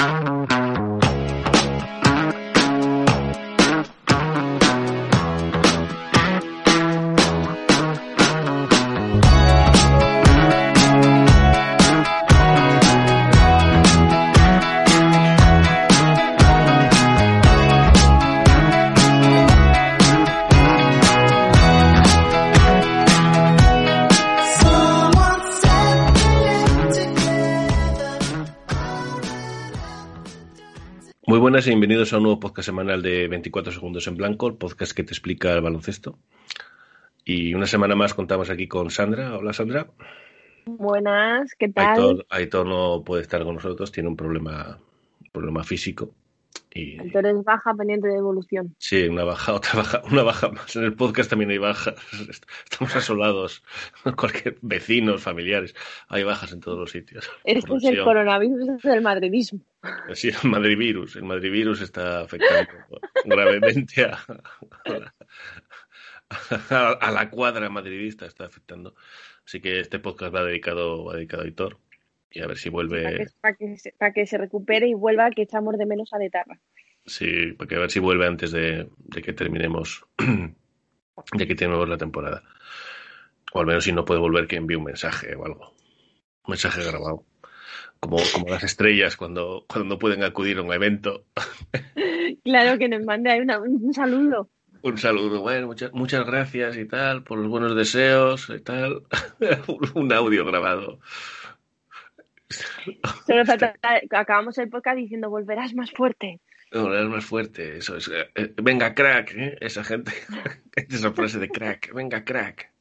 Muy buenas y bienvenidos a un nuevo podcast semanal de 24 segundos en blanco, el podcast que te explica el baloncesto. Y una semana más contamos aquí con Sandra. Hola, Sandra. Buenas, ¿qué tal? Aitor no puede estar con nosotros, tiene un problema físico. Y... Aitor es baja pendiente de evolución. Sí, una baja más. En el podcast también hay bajas. Estamos asolados. Cualquier vecinos, familiares. Hay bajas en todos los sitios. Este es el coronavirus, es el madridismo. Sí, el madrivirus está afectando gravemente a la cuadra madridista, está afectando. Así que este podcast va dedicado a Aitor. Y a ver si vuelve... Para que se recupere y vuelva, que echamos de menos a Letarra. Sí, porque a ver si vuelve antes de que terminemos la temporada. O al menos si no puede volver, que envíe un mensaje o algo. Un mensaje grabado. Como las estrellas cuando no pueden acudir a un evento. Claro, que nos mande ahí un saludo. Un saludo, bueno, muchas gracias y tal, por los buenos deseos y tal. Un audio grabado. Solo falta, acabamos el podcast diciendo, volverás más fuerte. Volverás más fuerte, eso es. Venga, crack, esa gente. Esa frase de crack, venga, crack.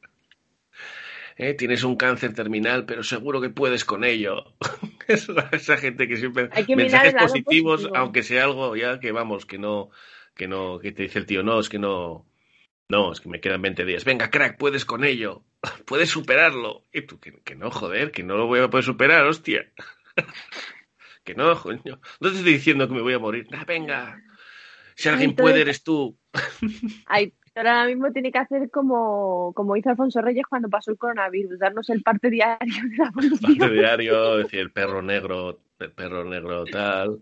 Tienes un cáncer terminal, pero seguro que puedes con ello. Esa gente que siempre... Hay que mensajes mirar el positivos, positivo. aunque sea algo ya que vamos, que te dice el tío, no, es que no, es que me quedan 20 días. Venga, crack, puedes con ello. Puedes superarlo. Y tú, que no, joder, que no lo voy a poder superar, hostia. Que no, coño. No te estoy diciendo que me voy a morir. Venga. Si alguien puede, eres tú. Ahora mismo tiene que hacer como hizo Alfonso Reyes cuando pasó el coronavirus, darnos el parte diario de la evolución. Parte diario, decir, el perro negro tal.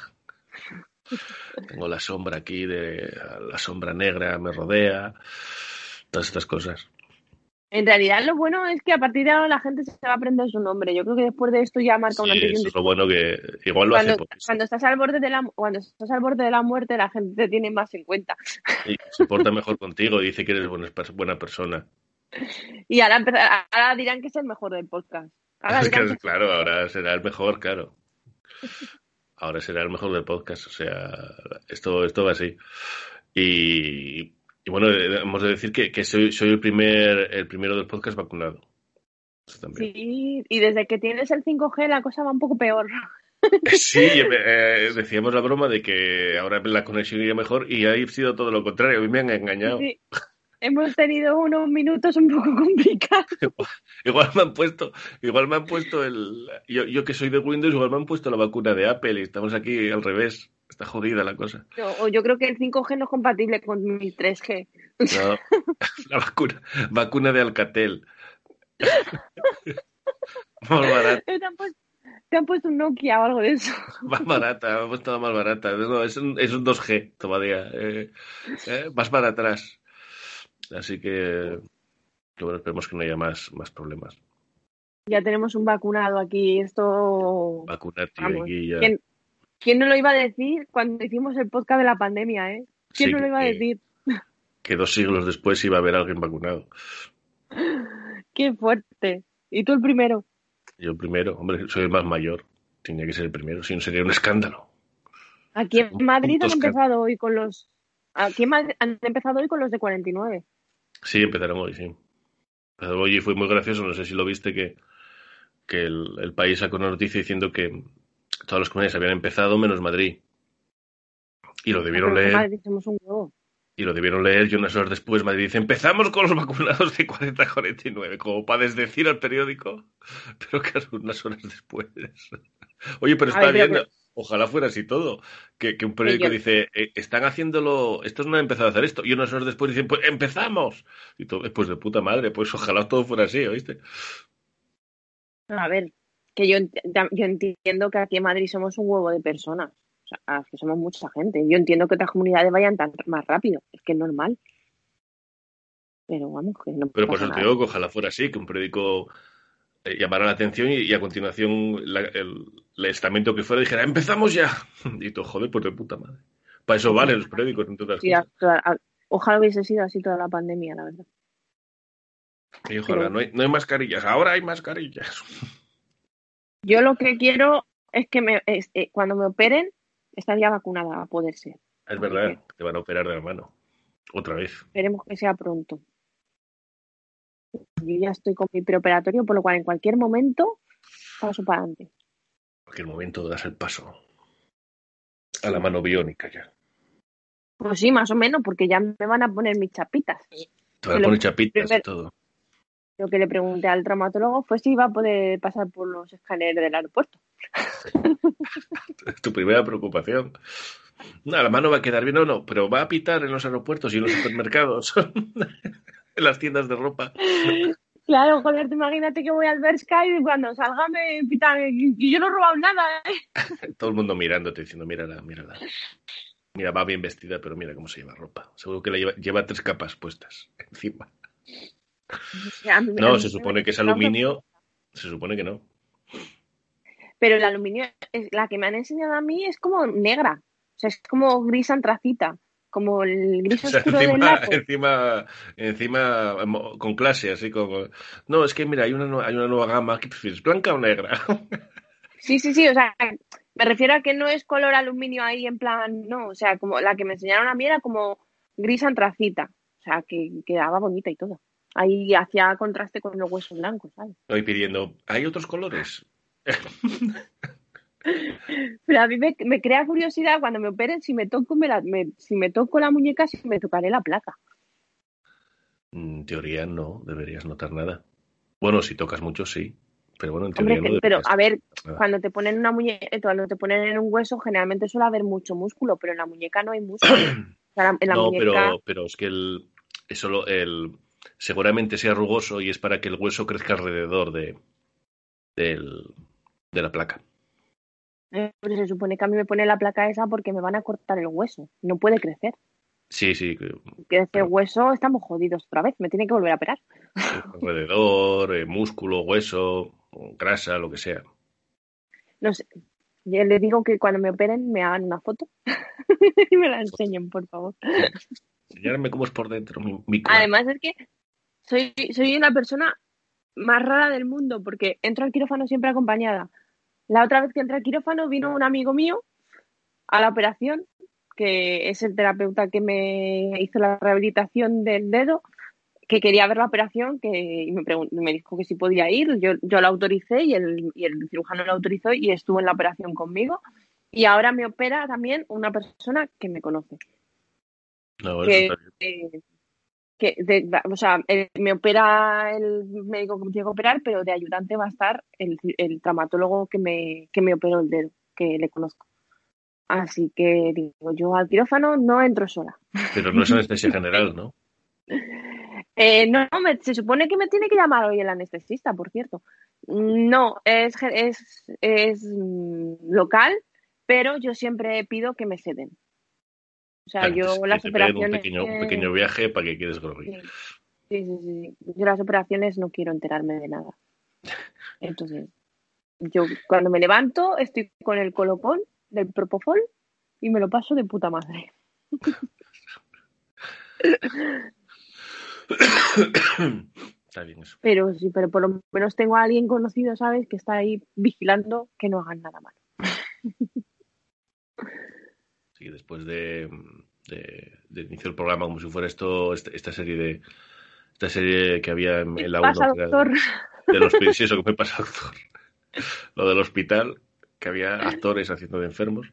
Tengo la sombra aquí, la sombra negra me rodea. Todas estas cosas. En realidad lo bueno es que a partir de ahora la gente se va a aprender su nombre. Yo creo que después de esto ya marca un antes y un después. Eso es lo bueno, que igual lo hace poco. Cuando estás al borde de la muerte, la gente te tiene más en cuenta. Y se porta mejor contigo, dice que eres buena persona. Y ahora dirán que es el mejor del podcast. Claro, ahora será el mejor, claro. Ahora será el mejor del podcast. O sea, esto va así. Y bueno, hemos de decir que soy el primero del podcast vacunado. Sí, y desde que tienes el 5G la cosa va un poco peor. Sí, decíamos la broma de que ahora la conexión iría mejor y ha sido todo lo contrario. A mí me han engañado. Sí. Hemos tenido unos minutos un poco complicados. Igual me han puesto yo que soy de Windows, igual me han puesto la vacuna de Apple y estamos aquí al revés. Está jodida la cosa. No, yo creo que el 5G no es compatible con mi 3G. No, la vacuna de Alcatel. Más barata. Te han puesto un Nokia o algo de eso. Más barata, hemos estado más barata. No, es un 2G todavía. Más para atrás. Así que bueno, esperemos que no haya más problemas. Ya tenemos un vacunado aquí. Esto. Vacunati aquí ya. ¿Quién no lo iba a decir cuando hicimos el podcast de la pandemia, eh? ¿Quién no lo iba a decir? Que 2 siglos después iba a haber alguien vacunado. Qué fuerte. ¿Y tú el primero? Yo el primero. Hombre, soy el más mayor. Tenía que ser el primero, si no sería un escándalo. Aquí en Madrid han empezado hoy con los... han empezado hoy con los de 49. Sí, empezaron hoy, sí. Empezaron hoy y fue muy gracioso. No sé si lo viste, que el país sacó una noticia diciendo que todas las comunidades habían empezado menos Madrid. Y lo debieron leer. Madrid somos un huevo. Y lo debieron leer y unas horas después Madrid dice: empezamos con los vacunados de 40 a 49, como para desdecir al periódico, pero claro, unas horas después. Oye, pero está bien, ojalá fuera así todo, que un periódico dice: están haciéndolo, estos no han empezado a hacer esto, y unas horas después dicen: pues empezamos. Y todo, pues de puta madre, pues ojalá todo fuera así, ¿oíste? A ver, Que yo entiendo que aquí en Madrid somos un huevo de personas. O sea, que somos mucha gente. Yo entiendo que otras comunidades vayan tan más rápido. Es que es normal. Pero vamos, que no Pero por pasa eso te nada. digo que ojalá fuera así, que un periódico llamara la atención y a continuación el estamento que fuera dijera, ¡empezamos ya! Y tú, joder, pues de puta madre. Para eso valen los periódicos, entre otras Sí, cosas. ojalá hubiese sido así toda la pandemia, la verdad. Y Pero ojalá, no hay mascarillas, ahora hay mascarillas. yo lo que quiero es que cuando me operen, estar ya vacunada a poder ser. Es Así verdad, que te van a operar de la mano. Otra vez. esperemos que sea pronto. Yo ya estoy con mi preoperatorio, por lo cual en cualquier momento paso para adelante. En cualquier momento das el paso a la Sí. mano biónica ya. Pues sí, más o menos, porque ya me van a poner mis chapitas. Te van a Lo poner chapitas y primero todo. lo que le pregunté al traumatólogo fue si iba a poder pasar por los escáneres del aeropuerto. Tu primera preocupación. No, la mano va a quedar bien o no, pero va a pitar en los aeropuertos y en los supermercados, en las tiendas de ropa. Claro, joder, te imagínate que voy al Bershka y cuando salga me pitan y yo no he robado nada, ¿eh? Todo el mundo mirándote diciendo, mírala, mírala. Mira, va bien vestida, pero mira cómo se lleva ropa. Seguro que lleva 3 capas puestas encima. A mí No, se me supone que es da horror. aluminio. Se supone que no. Pero el aluminio, la que me han enseñado a mí es como negra, o sea, es como gris antracita, como el gris O sea, oscuro del laco. encima, con clase, así como. No, es que mira, hay una nueva gama. ¿Qué prefieres, blanca o negra? Sí, sí, sí, o sea, me refiero a que no es color aluminio ahí en plan, no, o sea, como la que me enseñaron a mí era como gris antracita, o sea, que quedaba bonita y todo. Ahí hacía contraste con los huesos blancos, ¿sabes? Estoy pidiendo, ¿hay otros colores? Pero a mí me crea curiosidad cuando me operen si me toco, si me toco la muñeca, si me tocaré la placa. En teoría no deberías notar nada. Bueno, si tocas mucho, sí. Pero bueno, en Hombre, teoría no pero deberías a ver, notar nada. cuando te ponen una muñeca, cuando te ponen en un hueso, generalmente suele haber mucho músculo, pero en la muñeca no hay músculo. O sea, en la No, muñeca, pero es que seguramente sea rugoso y es para que el hueso crezca alrededor del, de la placa. pues se supone que a mí me pone la placa esa porque me van a cortar el hueso. No puede crecer. Sí, sí, Crece el pero hueso, estamos jodidos otra vez. Me tiene que volver a operar. alrededor, músculo, hueso, grasa, lo que sea. No sé. Yo les digo que cuando me operen me hagan una foto y me la enseñen, por favor. Enseñarme cómo es por dentro mi cuerpo. Además es que soy una persona más rara del mundo porque entro al quirófano siempre acompañada. La otra vez que entré al quirófano vino un amigo mío a la operación, que es el terapeuta que me hizo la rehabilitación del dedo, que quería ver la operación, y me dijo que si podía ir. Yo la autoricé y el cirujano la autorizó y estuvo en la operación conmigo. Y ahora me opera también una persona que me conoce. No, eso está Que, bien. o sea, me opera el médico que me tiene que operar, pero de ayudante va a estar el traumatólogo que me operó el dedo, que le conozco. Así que digo, yo al quirófano no entro sola. Pero no es anestesia general, ¿no? No, se supone que me tiene que llamar hoy el anestesista, por cierto. No, es local, pero yo siempre pido que me ceden. O sea, Antes yo que las te peguen operaciones... un pequeño viaje para que quedes groggy. Sí, sí, sí, sí. Yo las operaciones no quiero enterarme de nada. Entonces, yo cuando me levanto estoy con el colocón del Propofol y me lo paso de puta madre. Está bien eso. Pero sí, pero por lo menos tengo a alguien conocido, ¿sabes? Que está ahí vigilando que no hagan nada malo. Sí, después de iniciar el programa como si fuera esta serie que había ¿Qué en la pasa, 1 que era doctor? de los sí, eso que me pasa, doctor. Lo del hospital, que había actores haciendo de enfermos.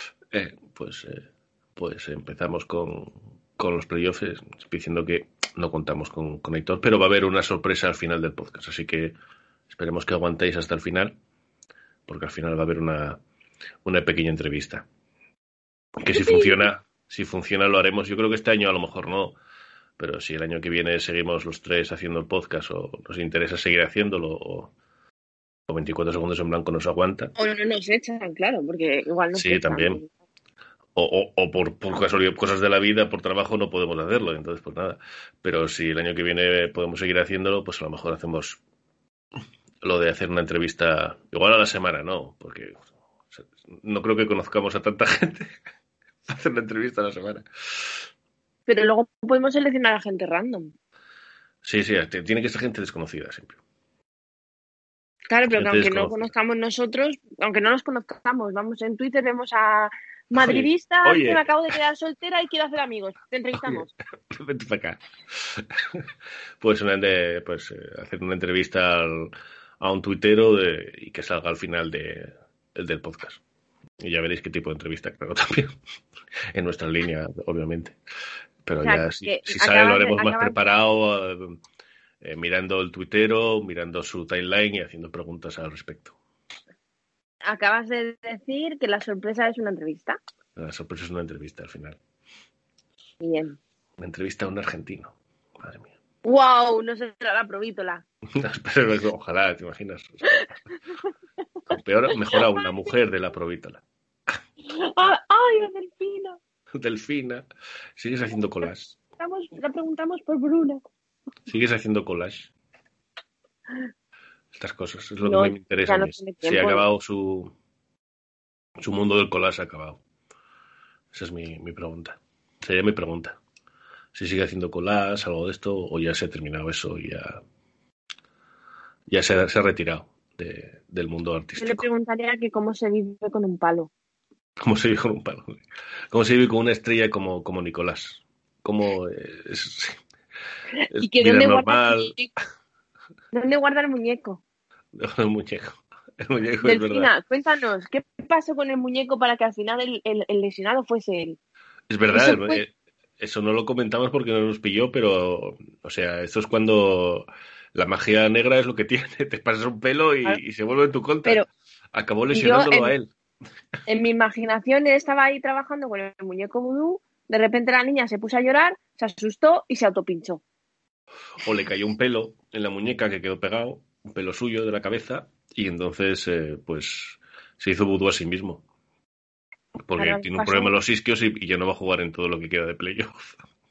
Pues empezamos con los playoffs diciendo que no contamos con Héctor, pero va a haber una sorpresa al final del podcast, así que esperemos que aguantéis hasta el final, porque al final va a haber una pequeña entrevista. Que si funciona lo haremos. Yo creo que este año a lo mejor no, pero si el año que viene seguimos los tres haciendo el podcast o nos interesa seguir haciéndolo O 24 segundos en blanco nos aguanta. O no nos echan, claro, porque igual nos Sí, echan. también. O por casualidad, cosas de la vida, por trabajo, no podemos hacerlo. Entonces, pues nada. Pero si el año que viene podemos seguir haciéndolo, pues a lo mejor hacemos lo de hacer una entrevista, igual a la semana, ¿no? Porque no creo que conozcamos a tanta gente para hacer una entrevista a la semana. Pero luego podemos seleccionar a gente random. Sí, sí, tiene que ser gente desconocida siempre. Claro, pero que Gente aunque no desconocida. conozcamos nosotros, aunque no nos conozcamos, vamos en Twitter, vemos a madridistas que me Oye, acabo de quedar soltera y quiero hacer amigos. Te oye, entrevistamos. vente para acá. Pues, hacer una entrevista a un tuitero y que salga al final el del podcast. Y ya veréis qué tipo de entrevista, claro, también. En nuestra línea, obviamente. Pero O sea, ya si que sale lo haremos más preparado, mirando el tuitero, mirando su timeline y haciendo preguntas al respecto. acabas de decir que la sorpresa es una entrevista. La sorpresa es una entrevista al final. Bien. Una entrevista a un argentino. Madre mía. ¡Wow! No será la provítola. Pero, ojalá, ¿te imaginas? O peor, mejor aún, una mujer de la provítola. ¡Ay, la Delfina! Delfina. Sigues haciendo collage. La preguntamos por Bruna. Sigues haciendo collage. Estas cosas. Es lo No, que me interesa ya a no mí. tiene Si ha tiempo. acabado su mundo del collage, ha acabado. Esa es mi pregunta. Sería mi pregunta. Si sigue haciendo collage, algo de esto, o ya se ha terminado eso y ya se ha retirado del mundo Yo le artístico. preguntaría que cómo se vive con un palo. ¿Cómo se vive con un palo? ¿Cómo se vive con una estrella como Nicolás? ¿Cómo es Y que vida normal? dónde guarda el muñeco. El muñeco. El muñeco es verdad. Delfina, cuéntanos, ¿qué pasó con el muñeco para que al final el lesionado fuese él? Es verdad, Eso fue, eso no lo comentamos porque no nos pilló, pero, o sea, esto es cuando la magia negra es lo que tiene. Te pasas un pelo y se vuelve en tu contra. pero Acabó yo lesionándolo a él. en mi imaginación él estaba ahí trabajando con el muñeco vudú, de repente la niña se puso a llorar, se asustó y se autopinchó. O le cayó un pelo en la muñeca que quedó pegado, un pelo suyo de la cabeza, y entonces, pues, se hizo vudú a sí mismo. Porque Ahora tiene un problema pasó. en los isquios y ya no va a jugar en todo lo que queda de playoff.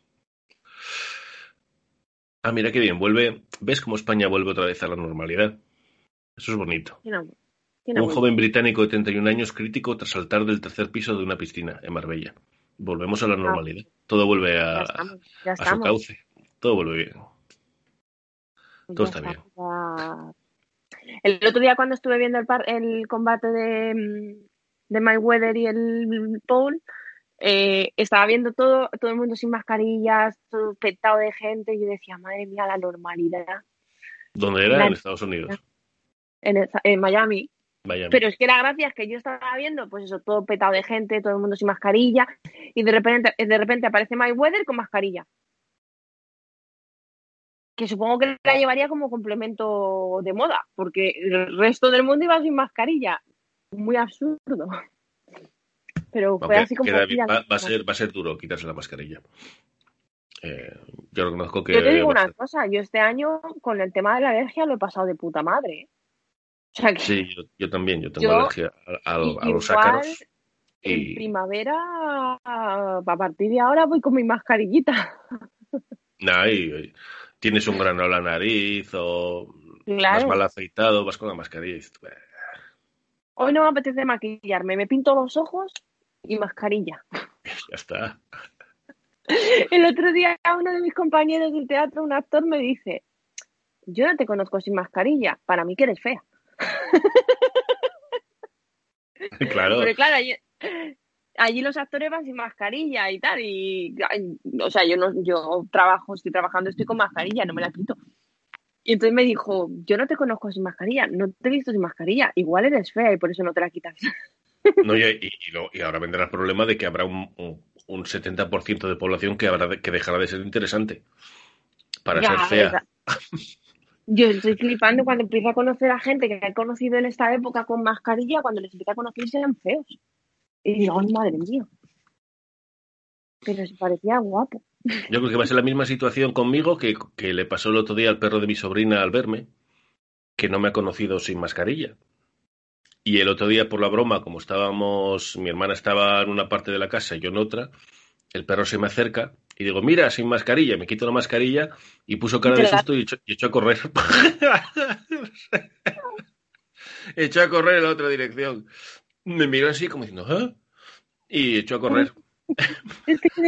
Ah, mira qué bien, vuelve. ¿Ves cómo España vuelve otra vez a la normalidad? Eso es bonito. ¿Quién ha Un vuelto? joven británico de 31 años crítico tras saltar del tercer piso de una piscina en Marbella. Volvemos a la Ah, normalidad. Todo vuelve ya estamos, ya a su estamos, cauce. Todo vuelve bien. pues Todo ya está bien. estamos. El otro día cuando estuve viendo el combate de Mayweather y el Paul, estaba viendo todo el mundo sin mascarillas, todo petado de gente, y yo decía, madre mía, la normalidad. ¿Dónde era? La En Estados Unidos. en Miami. Miami. Pero es que la gracia es que yo estaba viendo, pues eso, todo petado de gente, todo el mundo sin mascarilla, y de repente aparece Mayweather con mascarilla. Que supongo que la llevaría como complemento de moda, porque el resto del mundo iba sin mascarilla. Muy absurdo. Pero fue Aunque así como queda bien. pilla. Va a ser duro quitarse la mascarilla. Yo reconozco Yo te que digo va a una ser. cosa, yo este año con el tema de la alergia lo he pasado de puta madre. O sea que Sí, yo también. Yo tengo yo alergia a los igual ácaros en y primavera, a partir de ahora voy con mi mascarillita. nada, y tienes un grano en la nariz o vas mal Claro, afeitado, vas con la mascarilla y dices, hoy no me apetece maquillarme, me pinto los ojos y mascarilla. ya está. El otro día uno de mis compañeros del teatro, un actor, me dice, yo no te conozco sin mascarilla, para mí que eres fea. Claro, Porque claro, allí los actores van sin mascarilla y tal, o sea, yo estoy trabajando, estoy con mascarilla, no me la quito. Y entonces me dijo, yo no te conozco sin mascarilla, no te he visto sin mascarilla, igual eres fea y por eso no te la quitas. no, y ahora vendrá el problema de que habrá un 70% de población que dejará de ser interesante para ser Ya, fea. yo estoy flipando cuando empiezo a conocer a gente que he conocido en esta época con mascarilla, cuando les empieza a conocer sean feos. Y digo, ay, madre mía, pero se parecía guapo. Yo creo que va a ser la misma situación conmigo que le pasó el otro día al perro de mi sobrina al verme. que no me ha conocido sin mascarilla. Y el otro día, por la broma, como mi hermana estaba en una parte de la casa y yo en otra, el perro se me acerca y digo, mira, sin mascarilla. Me quito la mascarilla y puso Y cara de susto y echó a correr. Echó a correr en la otra dirección. Me miró así como diciendo, ¿ah? Y echó a correr. Es que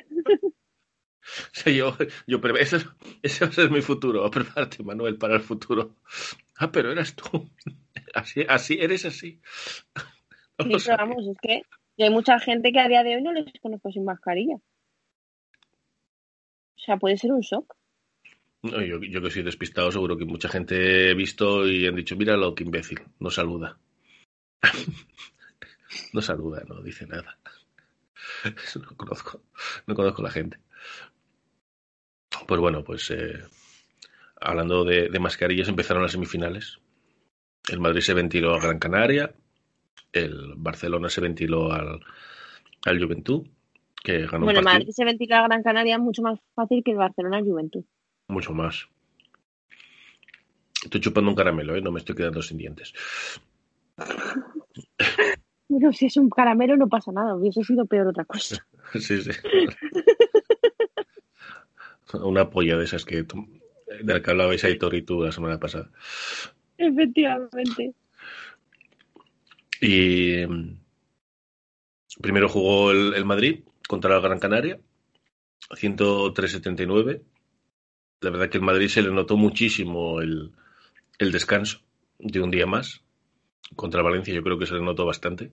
O sea, ese va a ser mi futuro. Prepárate, Manuel, para el futuro. Ah, pero eras tú. Así, eres así. No sí, lo pero sabía. vamos, es que hay mucha gente que a día de hoy no les conozco sin mascarilla. O sea, puede ser un shock. No, yo que soy despistado, seguro que mucha gente he visto y han dicho, míralo, qué imbécil. No saluda. No saluda, no dice nada. Eso no conozco a la gente. Pues bueno, hablando de mascarillas, empezaron las semifinales. El Madrid se ventiló a Gran Canaria, el Barcelona se ventiló al Juventud, que ganó un Bueno, partido, Madrid se ventila a Gran Canaria es mucho más fácil que el Barcelona Juventud. mucho más. Estoy chupando un caramelo, ¿eh? No me estoy quedando sin dientes. Bueno, si es un caramelo no pasa nada, hubiese sido peor otra cosa. Sí, sí. Una polla de esas de la que hablabais ahí, Tori, tú la semana pasada. Efectivamente. Y primero jugó el Madrid contra la Gran Canaria, 103-79. La verdad que el Madrid se le notó muchísimo el descanso de un día más. Contra el Valencia yo creo que se le notó bastante.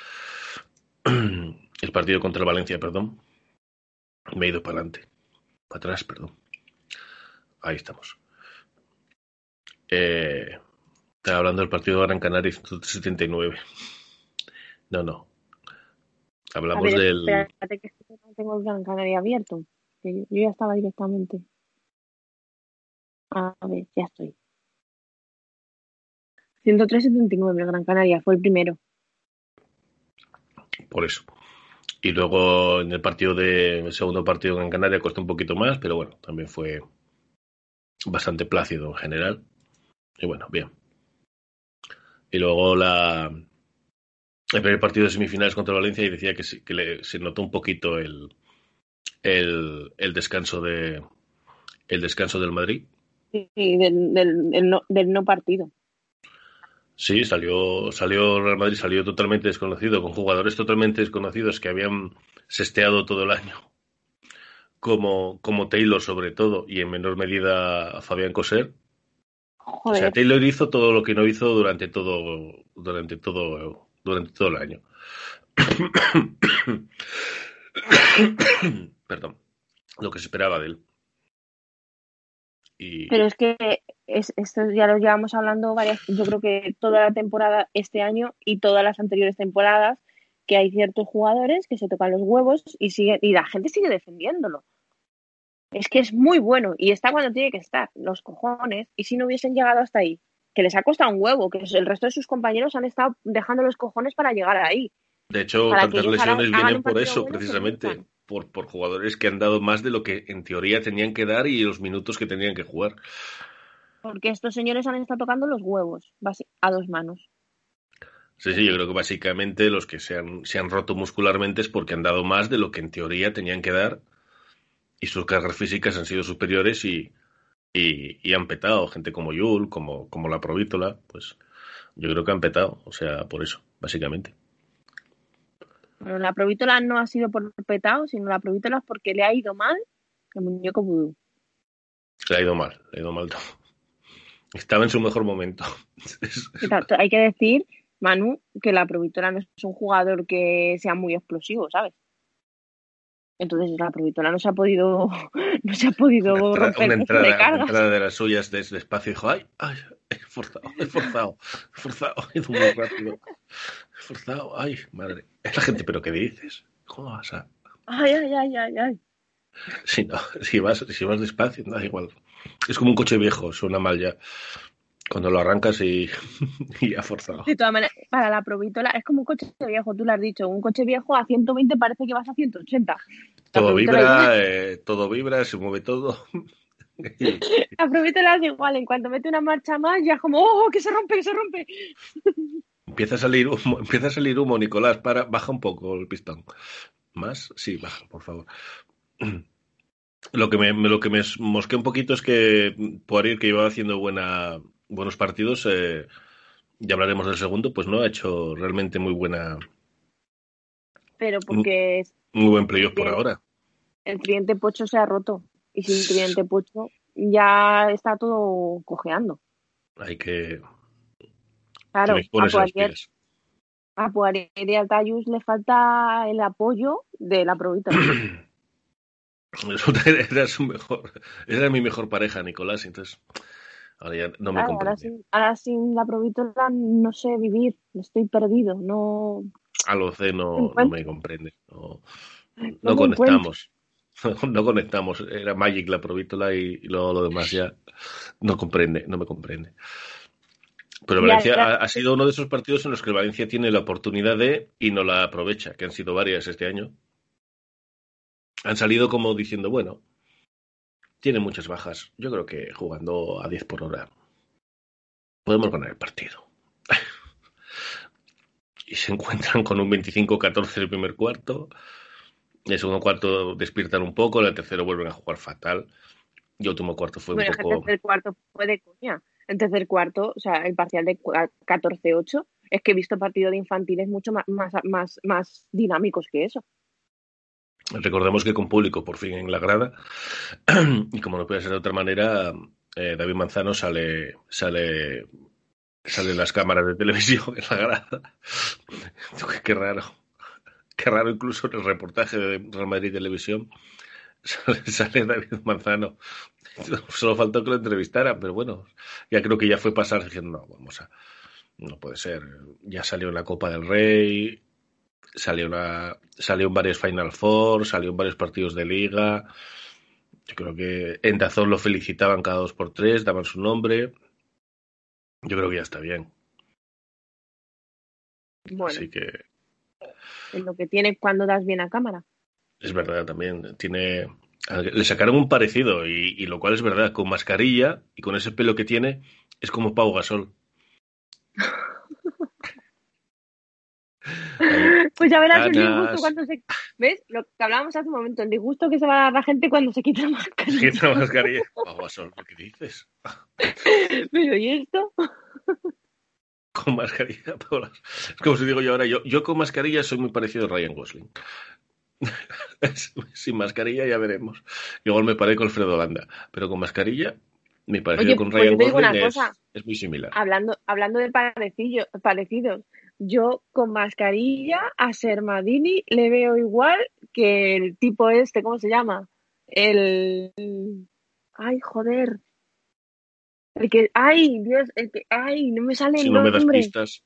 El partido contra el Valencia, perdón. Me he ido para adelante. Para atrás, perdón. Ahí estamos. Estaba hablando del partido de Gran Canaria 179. No. A Hablamos ver, del. espérate que no tengo el Gran Canaria abierto. Que yo ya estaba directamente. A ver, ya estoy. 103-79, el Gran Canaria fue el primero. Por eso. Y luego en el segundo partido de Gran Canaria costó un poquito más, pero bueno, también fue bastante plácido en general. Y bueno, bien. Y luego el primer partido de semifinales contra Valencia y decía que se notó un poquito el descanso el descanso del Madrid. Sí, del no partido. Sí, salió Real Madrid, salió totalmente desconocido, con jugadores totalmente desconocidos que habían sesteado todo el año, como Taylor sobre todo, y en menor medida Fabián Coser. O sea, Joder. Taylor hizo todo lo que no hizo durante todo el año. Perdón, lo que se esperaba de él. Pero Y es que esto ya lo llevamos hablando yo creo que toda la temporada este año y todas las anteriores temporadas, que hay ciertos jugadores que se tocan los huevos y la gente sigue defendiéndolo. Es que es muy bueno y está cuando tiene que estar, los cojones. Y si no hubiesen llegado hasta ahí, que les ha costado un huevo, que el resto de sus compañeros han estado dejando los cojones para llegar ahí, de hecho, para que tantas ellos lesiones hagan vienen un por partido eso, bueno, se precisamente, luzcan. por jugadores que han dado más de lo que en teoría tenían que dar y los minutos que tenían que jugar. Porque estos señores han estado tocando los huevos, a dos manos. Sí, yo creo que básicamente los que se han roto muscularmente es porque han dado más de lo que en teoría tenían que dar y sus cargas físicas han sido superiores y han petado. Gente como Yul, como la Provítola, pues yo creo que han petado, o sea, por eso, básicamente. Bueno, la provítola no ha sido por petado, sino la provítola es porque le ha ido mal el muñeco vudú. Le ha ido mal todo. Estaba en su mejor momento. Hay que decir, Manu, que la provítola no es un jugador que sea muy explosivo, ¿sabes? Entonces la provítola no se ha podido, no se ha Una podido entrada, romper mucho de una cargas. entrada de las suyas despacio y dijo, ay, he ido muy rápido, he forzado, ay, madre. Es la gente, pero ¿qué dices? ¿Cómo vas a...? Ay, ay, ay, ay, ay. Si no, si vas despacio, da igual. Es como un coche viejo, suena mal ya. Cuando lo arrancas y ha forzado. De todas maneras, para la provítola es como un coche viejo, tú lo has dicho. Un coche viejo a 120 parece que vas a 180. La provítola igual. Todo vibra, se mueve todo. La Provítola es igual, en cuanto mete una marcha más, ya como, ¡oh, que se rompe, que se rompe! Empieza a salir humo, Nicolás, baja un poco el pistón. ¿Más? Sí, baja, por favor. Lo que me mosquea un poquito es que Poirier, que iba haciendo buenos partidos, ya hablaremos del segundo, pues no ha hecho realmente Pero muy porque buen el playoff por tridente, ahora. el tridente Pocho se ha roto. Y sin tridente Pocho ya está todo cojeando. Hay que, Claro, tiene que ponerse las pilas. a Poirier y al Tallus le falta el apoyo de la Provítola. Era mi mejor pareja, Nicolás, entonces ahora ya no me Claro, comprende. ahora sin la Provítola no sé vivir, estoy perdido, no A lo C me no me encuentro, comprende. No, no no me encuentro. conectamos. No conectamos. Era Magic la provítola y luego lo demás ya no comprende, no me comprende. Pero Y Valencia ahora, ha sido uno de esos partidos en los que el Valencia tiene la oportunidad y no la aprovecha, que han sido varias este año. Han salido como diciendo, bueno, tiene muchas bajas. Yo creo que jugando a 10 por hora podemos ganar el partido. Y se encuentran con un 25-14 el primer cuarto. El segundo cuarto despiertan un poco, en el tercero vuelven a jugar fatal. Y el último cuarto fue un bueno, es que el poco... tercer cuarto fue de coña. El tercer cuarto, o sea, el parcial de 14-8, es que he visto partidos de infantiles mucho más dinámicos que eso. Recordemos que con público por fin en la grada. Y como no puede ser de otra manera, David Manzano sale en las cámaras de televisión en la grada. Qué raro. Qué raro incluso en el reportaje de Real Madrid Televisión sale David Manzano. Solo faltó que lo entrevistara, pero bueno, ya creo que ya fue pasar diciendo, no, no puede ser. Ya salió en la Copa del Rey, salió en varios Final Four, salió en varios partidos de liga. Yo creo que en Dazón lo felicitaban cada 2 por 3, daban su nombre. Yo creo que ya está bien. Bueno, Así que es lo que tiene cuando das bien a cámara. es verdad también. Le sacaron un parecido y lo cual es verdad. Con mascarilla y con ese pelo que tiene, es como Pau Gasol. Ahí, Pues ya verás el disgusto ganas. cuando se... ¿Ves? Lo que hablábamos hace un momento, el disgusto que se va a dar la gente cuando se quita la mascarilla. Quita mascarilla. Pau Gasol, ¿qué dices? Pero ¿y esto? Con mascarilla, Pau Gasol. Es como si digo yo ahora, yo con mascarilla soy muy parecido a Ryan Gosling. Sin mascarilla ya veremos. Igual me parezco Alfredo Landa, pero con mascarilla, mi parecido Oye, con pues yo Ryan te digo Gosling una cosa, es muy similar. hablando de parecidos, yo con mascarilla a Sermadini le veo igual que el tipo este, ¿cómo se llama? El... Ay, joder. El que... Ay, Dios, el que... Ay, no me sale Si el no me das nombre. pistas,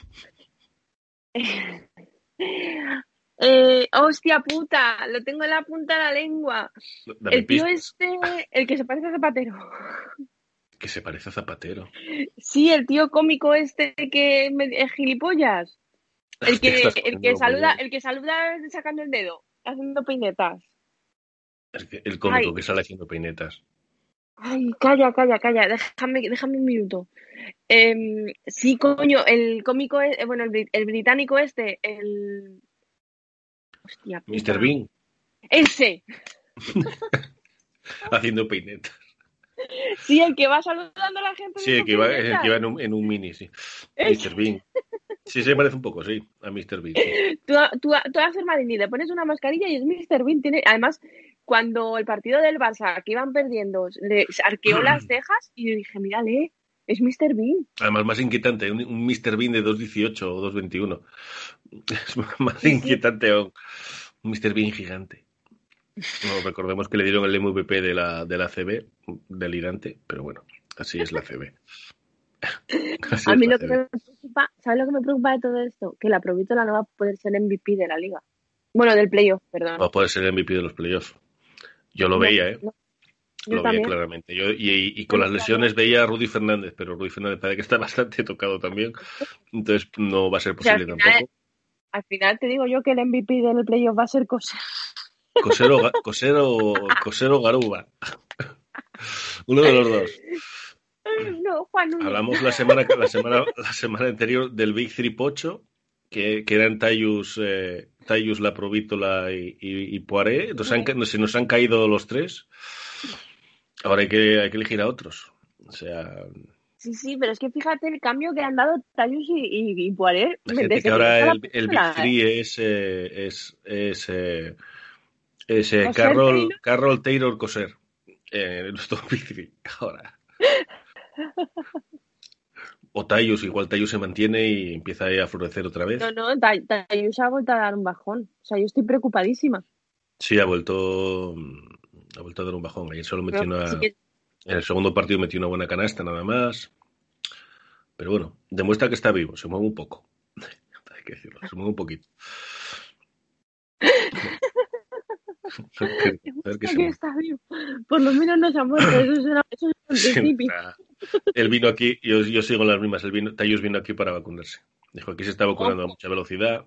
Hostia puta, lo tengo en la punta de la lengua. dame El tío pistas. este, el que se parece a Zapatero. Que se parece a Zapatero. Sí, el tío cómico este que es gilipollas. El Hostia, que, estás poniéndolo muy bien. el que saluda sacando el dedo, haciendo peinetas. Es que el cómico Ay, que sale haciendo peinetas. ay, calla, déjame un minuto. Sí, coño, el cómico, bueno, el británico este, el... Hostia Mr. puta. Bean Ese, haciendo peinetas. sí, el que va saludando a la gente Sí, el haciendo que iba, el que peinetas. iba en un mini, sí. Ese. Mr. Bean. Sí, se parece un poco, sí, a Mr. Bean, sí. Tú a ser Madrid, le pones una mascarilla y es Mr. Bean. Además, cuando el partido del Barça, que iban perdiendo, le arqueó las cejas y yo dije, mírale, es Mr. Bean. Además, más inquietante, un Mr. Bean de 2,18 o 2,21. Es más Sí, sí. inquietante aún. Un Mr. Bean gigante. No, recordemos que le dieron el MVP de la CB, delirante, pero bueno, así es la CB. Así A es mí la lo que CB. me preocupa, ¿sabes lo que me preocupa de todo esto? Que la Provítola no va a poder ser MVP de la liga. Bueno, del playoff, perdón. Va a poder ser el MVP de los playoffs. Yo lo No, veía, ¿eh? no, yo Lo veía también. claramente. Y Me con las gustaría. lesiones veía a Rudy Fernández, pero Rudy Fernández parece que está bastante tocado también. Entonces no va a ser O sea, posible tampoco. al final te digo yo que el MVP del playoff va a ser cosa. Cosero Garuba. Uno de los dos. No, Juan Núñez. Hablamos la semana anterior del Big Three Pocho, que eran Tayus, La Provítola y Poiré. Se nos han caído los tres. Ahora hay que elegir a otros. O sea, Sí, pero es que fíjate el cambio que han dado Tayus y Poiré. imagínate que ahora el Big Three es Carroll Taylor Coser. Nuestro Big Three. Ahora. O Tayus, igual Tayus se mantiene y empieza a florecer otra vez. No, Tayus ha vuelto a dar un bajón. O sea, yo estoy preocupadísima. Sí, ha vuelto a dar un bajón. Ayer solo metió en el segundo partido metió una buena canasta nada más. Pero bueno, demuestra que está vivo, se mueve un poco. Hay que decirlo, se mueve un poquito. A ver que está vivo. Por lo menos no se ha muerto, eso es típico. Él vino aquí, yo sigo en las mismas. Tayus vino aquí para vacunarse. Dijo, aquí se está vacunando a mucha velocidad.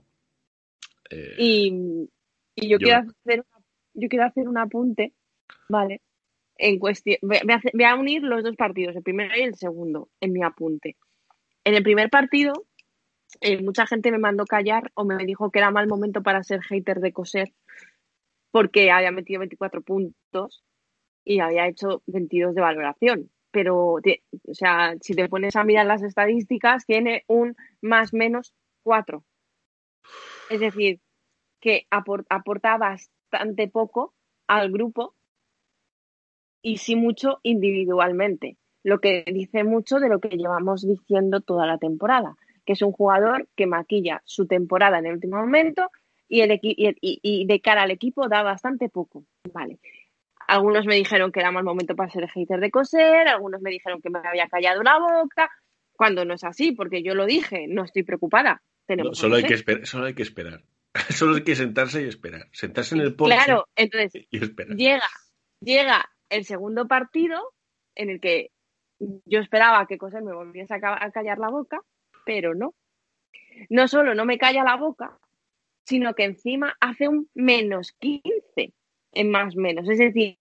Y yo quiero hacer un apunte, ¿vale? En cuestión, voy a unir los dos partidos, el primero y el segundo, en mi apunte. En el primer partido, mucha gente me mandó callar o me dijo que era mal momento para ser hater de Coser porque había metido 24 puntos y había hecho 22 de valoración. Pero, o sea, si te pones a mirar las estadísticas, tiene un +-4. Es decir, que aporta bastante poco al grupo y sí mucho individualmente. Lo que dice mucho de lo que llevamos diciendo toda la temporada, que es un jugador que maquilla su temporada en el último momento y de cara al equipo da bastante poco. Vale. Algunos me dijeron que era mal momento para ser hater de Coser, algunos me dijeron que me había callado la boca, cuando no es así, porque yo lo dije, no estoy preocupada. Solo hay que esperar. Solo hay que sentarse y esperar. Sentarse en el porche. Claro, entonces y esperar. Llega el segundo partido en el que yo esperaba que Coser me volviese a callar la boca, pero no. No solo no me calla la boca, sino que encima hace un -15 en más-menos. Es decir,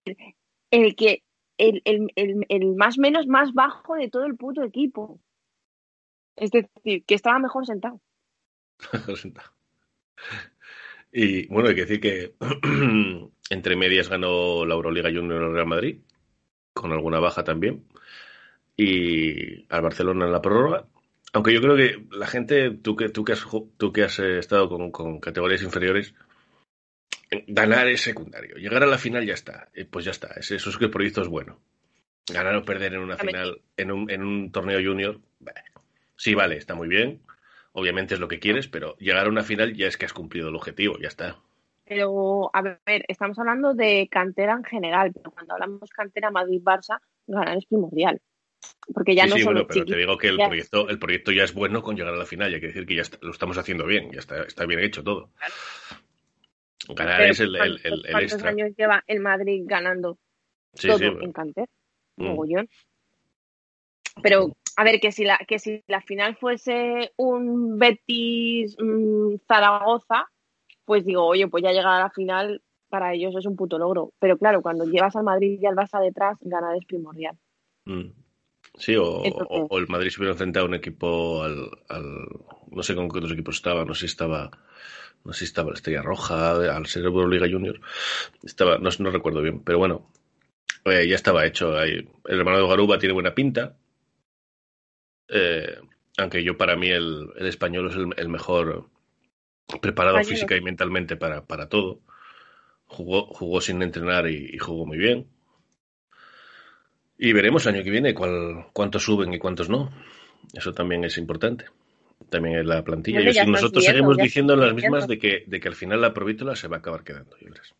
el más-menos más bajo de todo el puto equipo. Es decir, que estaba mejor sentado. Y bueno, hay que decir que entre medias ganó la Euroliga Junior el Real Madrid, con alguna baja también, y al Barcelona en la prórroga. Aunque yo creo que la gente, tú que has estado con categorías inferiores, ganar es secundario. Llegar a la final ya está. Pues ya está. Eso es que el proyecto es bueno. Ganar o perder en una final, en un torneo junior, sí, vale, está muy bien. Obviamente es lo que quieres, pero llegar a una final ya es que has cumplido el objetivo, ya está. Pero, a ver, estamos hablando de cantera en general, pero cuando hablamos cantera Madrid-Barça, ganar es primordial. Porque ya no solo bueno, pero te digo que el proyecto ya es bueno con llegar a la final, y hay que decir que ya lo estamos haciendo bien, ya está bien hecho todo. Claro. Ganar pero es el ¿cuántos extra. Años lleva el Madrid ganando todo en cantera? Mogollón. Pero, a ver, que si la final fuese un Betis Zaragoza, pues digo, oye, pues ya llegar a la final para ellos es un puto logro. Pero claro, cuando llevas al Madrid y al Barça detrás, ganar es primordial. Sí, o el Madrid se hubiera enfrentado a un equipo no sé con qué otros equipos estaba, no sé si estaba la Estrella Roja, al ser Euroliga Junior, no recuerdo bien, pero bueno, ya estaba hecho. El hermano de Garuba tiene buena pinta, aunque para mí el español es el mejor preparado física y mentalmente para todo. Jugó sin entrenar y jugó muy bien. Y veremos el año que viene cuántos suben y cuántos no. Eso también es importante. También es la plantilla. Nosotros seguimos diciendo las mismas de que al final la Provítola se va a acabar quedando.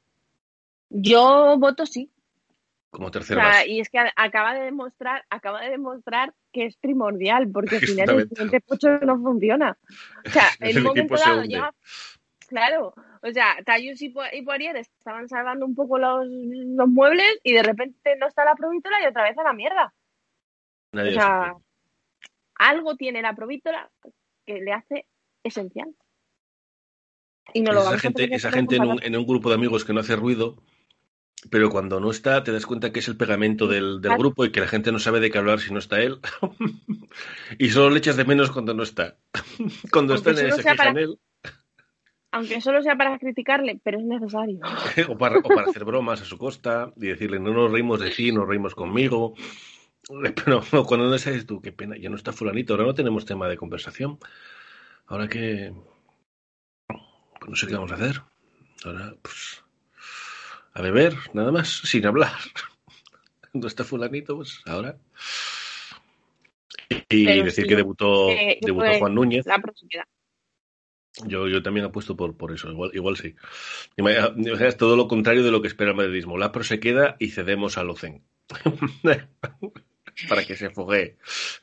Yo voto sí. Como tercera base. Y es que acaba de demostrar que es primordial, porque al final el siguiente pocho no funciona. O sea, en un momento dado llega. Claro, o sea, Tayus y Poirier estaban salvando un poco los muebles y de repente no está la Provítola y otra vez a la mierda. O sea, algo tiene la Provítola que le hace esencial. Y no lo vamos esa gente en un grupo de amigos que no hace ruido pero cuando no está te das cuenta que es el pegamento del grupo y que la gente no sabe de qué hablar si no está él. Y solo le echas de menos cuando no está. Cuando está aunque nadie solo se sea fija para, en él. aunque solo sea para criticarle, pero es necesario. O para hacer bromas a su costa y decirle, no nos reímos de ti, nos reímos conmigo. Pero no, cuando no sabes tú, qué pena, ya no está fulanito, ahora no tenemos tema de conversación. Ahora que, pues no sé qué vamos a hacer. Ahora, pues, a beber, nada más, sin hablar. Cuando está fulanito, pues ahora. Y Pero decir sí, que yo debutó creo que Juan Núñez. la proximidad. Yo también apuesto por eso, igual sí. Es todo lo contrario de lo que espera el madridismo. Lapro se queda y cedemos a Locen. Para que se foguee.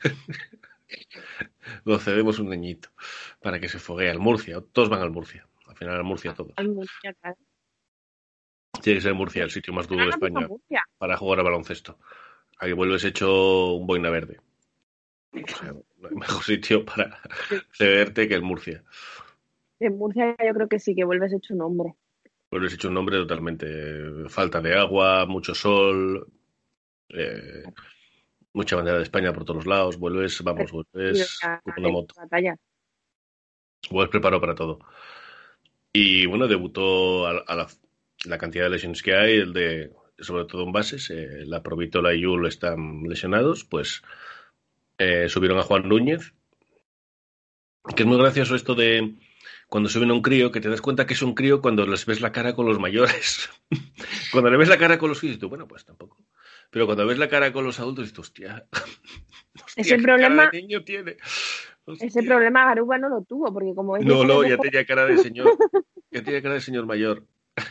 Lo cedemos un niñito. Para que se foguee al Murcia. Todos van al Murcia. Al final al Murcia todos. Al Murcia, claro. Tiene que ser Murcia el sitio más duro de No pienso España Murcia. para jugar a baloncesto. Ahí vuelves hecho un boina verde. O sea, no hay mejor sitio para cederte que el Murcia. En Murcia yo creo que sí, que vuelves hecho un hombre. Vuelves hecho un nombre totalmente. Falta de agua, mucho sol, eh, mucha bandera de España por todos lados. Vuelves Y, o como sea, una de moto. batalla. Vuelves preparado para todo. Y bueno, debutó a la cantidad de lesiones que hay, sobre todo en bases. La Provítola y Yul están lesionados, pues subieron a Juan Núñez. Que es muy gracioso esto de cuando suben a un crío, que te das cuenta que es un crío cuando les ves la cara con los mayores. Cuando le ves la cara con los hijos, tú, bueno, pues tampoco. Pero cuando ves la cara con los adultos, dices, hostia, hostia, Ese qué cara de problema, niño tiene. ese Hostia. problema Garuba no lo tuvo, porque como es 10 No, años ya mejor, tenía cara de señor. Ya tenía cara de señor mayor.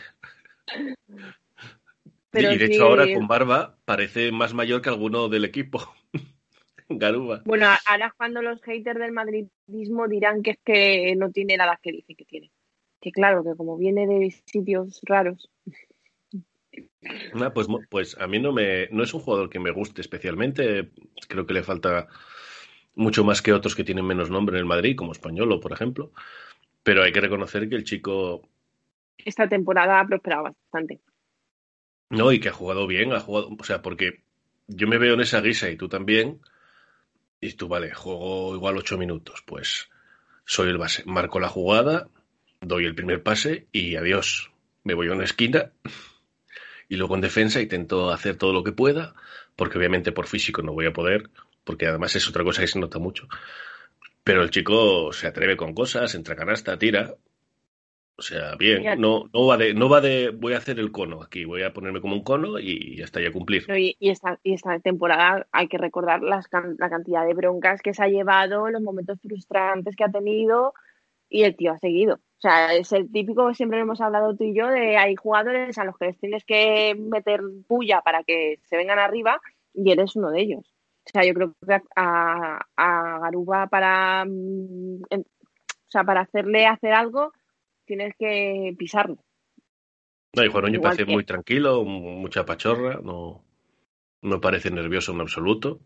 pero Y de hecho ahora sí. con barba parece más mayor que alguno del equipo. Garuba. Bueno, ahora cuando los haters del madridismo dirán que es que no tiene la edad que dice que tiene. Que claro, que como viene de sitios raros. Pues a mí no es un jugador que me guste especialmente. Creo que le falta mucho más que otros que tienen menos nombre en el Madrid, como Españolo, por ejemplo. Pero hay que reconocer que el chico, Esta temporada ha prosperado bastante. no, y que ha jugado, o sea, porque yo me veo en esa guisa y tú también, y tú, vale, juego igual 8 minutos, pues soy el base, marco la jugada, doy el primer pase y adiós. Me voy a una esquina y luego en defensa intento hacer todo lo que pueda, porque obviamente por físico no voy a poder, porque además es otra cosa que se nota mucho. Pero el chico se atreve con cosas, entra canasta, tira. O sea, bien, Ya, no va de voy a hacer el cono aquí, voy a ponerme como un cono y ya está, y a cumplir. no, y esta temporada hay que recordar la cantidad de broncas que se ha llevado, los momentos frustrantes que ha tenido y el tío ha seguido. O sea, es el típico, siempre hemos hablado tú y yo, de hay jugadores a los que les tienes que meter puya para que se vengan arriba y eres uno de ellos. O sea, yo creo que a Garuba o sea, para hacerle hacer algo tienes que pisarlo. No, y Juan Igual parece que, muy tranquilo, mucha pachorra, no parece nervioso en absoluto.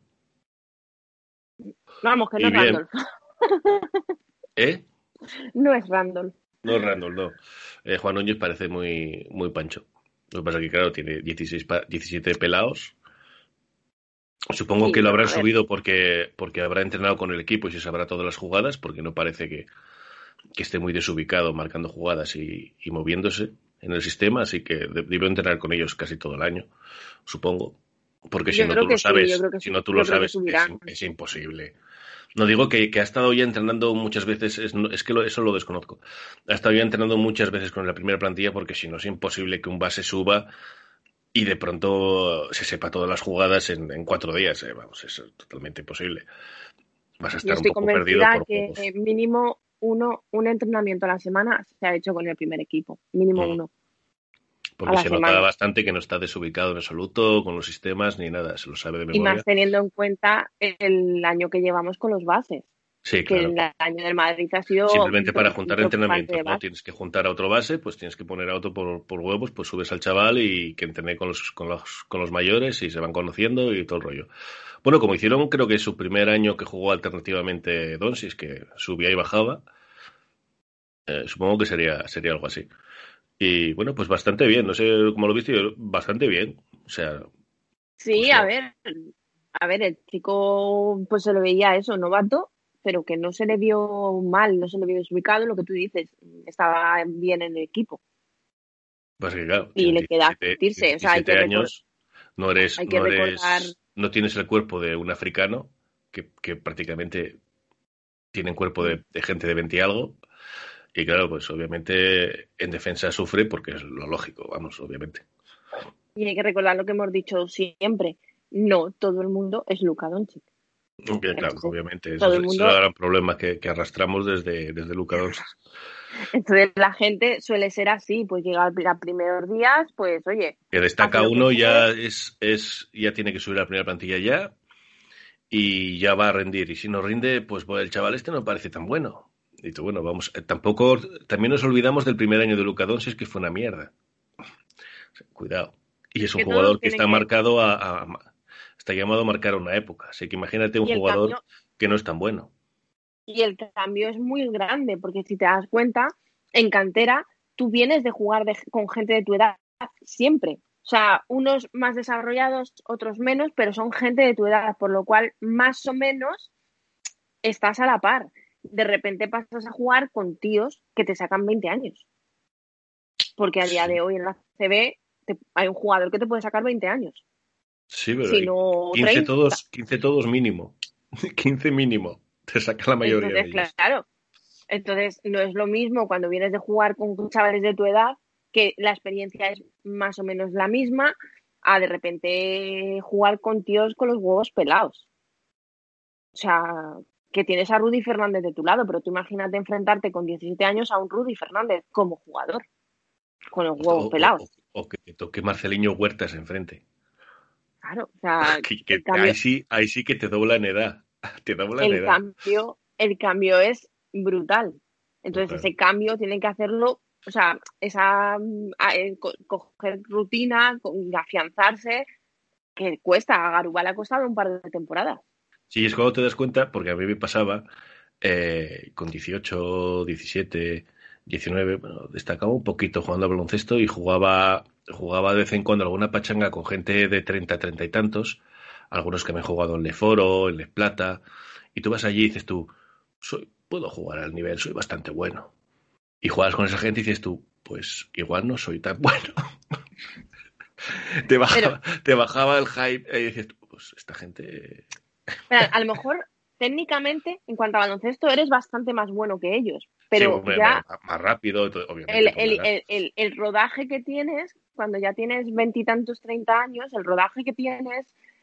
vamos, que no Y es bien, Randolph. ¿eh? No es Randolph. No es Randall, no. Juan Núñez parece muy, muy pancho. Lo que pasa es que, claro, tiene 17 pelados. Supongo Sí, que lo bueno, habrán a ver. subido porque habrá entrenado con el equipo y se sabrá todas las jugadas, porque no parece que esté muy desubicado marcando jugadas y moviéndose en el sistema, así que debe entrenar con ellos casi todo el año, supongo. Porque si Yo no creo tú lo que sí, yo sabes, creo que si no tú lo yo creo que sabes, subirán. es imposible. No digo que ha estado ya entrenando muchas veces, es que eso lo desconozco. Ha estado ya entrenando muchas veces con la primera plantilla porque si no es imposible que un base suba y de pronto se sepa todas las jugadas en 4 días. Vamos, es totalmente imposible. Vas a Yo estar un estoy poco perdido convencida por que juegos. mínimo un entrenamiento a la semana se ha hecho con el primer equipo. Mínimo Mm. uno a Porque la se nota semana. bastante que no está desubicado en absoluto con los sistemas ni nada, se lo sabe de Y más memoria. teniendo en cuenta el año que llevamos con los bases. Sí, Que claro. el año del Madrid ha sido Simplemente para juntar preocupante entrenamientos, de ¿no? base. Tienes que juntar a otro base, pues tienes que poner a otro por huevos, pues subes al chaval y que entrene con los mayores y se van conociendo y todo el rollo. Bueno, como hicieron, creo que su primer año que jugó alternativamente Doncic, que subía y bajaba, supongo que sería algo así. Y bueno, pues bastante bien, no sé cómo lo viste, bastante bien. O sea, Sí, pues no. a ver, el chico pues se le veía eso, novato, pero que no se le vio mal, no se le vio desubicado, lo que tú dices, estaba bien en el equipo Pasa que claro, y tienes le queda 17, sentirse, o sea, 17 años, hay que recordar, no tienes el cuerpo de un africano, que prácticamente tienen cuerpo de gente de 20 y algo. Y claro, pues obviamente en defensa sufre porque es lo lógico, vamos, obviamente. y hay que recordar lo que hemos dicho siempre, no todo el mundo es Luka Doncic. Aunque, claro, Entonces, obviamente, todo el ese es el mundo, gran problema que arrastramos desde Luka Doncic. entonces la gente suele ser así, pues llega a primeros días, pues oye, Que hace destaca lo que uno puede. ya tiene que subir a la primera plantilla ya y ya va a rendir. Y si no rinde, pues el chaval este no parece tan bueno. Y tú, bueno, vamos, tampoco, también nos olvidamos del primer año de Luka Doncic que fue una mierda. O sea, cuidado. Y es un Que todos jugador que tienen está que, marcado está llamado a marcar una época. Así que imagínate un y el jugador cambio, que no es tan bueno. y el cambio es muy grande, porque si te das cuenta, en cantera tú vienes de jugar con gente de tu edad siempre. O sea, unos más desarrollados, otros menos, pero son gente de tu edad, por lo cual más o menos estás a la par. De repente pasas a jugar con tíos que te sacan 20 años, porque a día Sí, de hoy en la CB hay un jugador que te puede sacar 20 años, sí, pero si hay no 30. 15 todos mínimo. 15 mínimo. Te saca la mayoría de Entonces, ellos. claro, entonces, no es lo mismo cuando vienes de jugar con chavales de tu edad, que la experiencia es más o menos la misma, a de repente jugar con tíos con los huevos pelados. O sea, que tienes a Rudy Fernández de tu lado, pero tú imagínate enfrentarte con 17 años a un Rudy Fernández como jugador, con los O, huevos pelados. o que te toque Marceliño Huertas enfrente. Claro, o sea, Que ahí sí que te doblan edad. Te doblan edad. el cambio es brutal. Pues Entonces, claro. ese cambio tienen que hacerlo, o sea, coger rutina, afianzarse, que cuesta. A Garuba le ha costado un par de temporadas. Sí, es cuando te das cuenta, porque a mí me pasaba con 18, 17, 19, bueno, destacaba un poquito jugando al baloncesto y jugaba de vez en cuando alguna pachanga con gente de 30, 30 y tantos, algunos que me han jugado en Leforo, en Les Plata, y tú vas allí y dices tú, puedo jugar al nivel, soy bastante bueno. Y juegas con esa gente y dices tú, pues igual no soy tan bueno. Pero, Te bajaba el hype y dices, pues esta gente. pero a lo mejor técnicamente, en cuanto a baloncesto, eres bastante más bueno que ellos. Sí, Pero hombre, ya más rápido, obviamente, por la edad. el rodaje que tienes, cuando ya tienes veintitantos, 30 años, el rodaje que tienes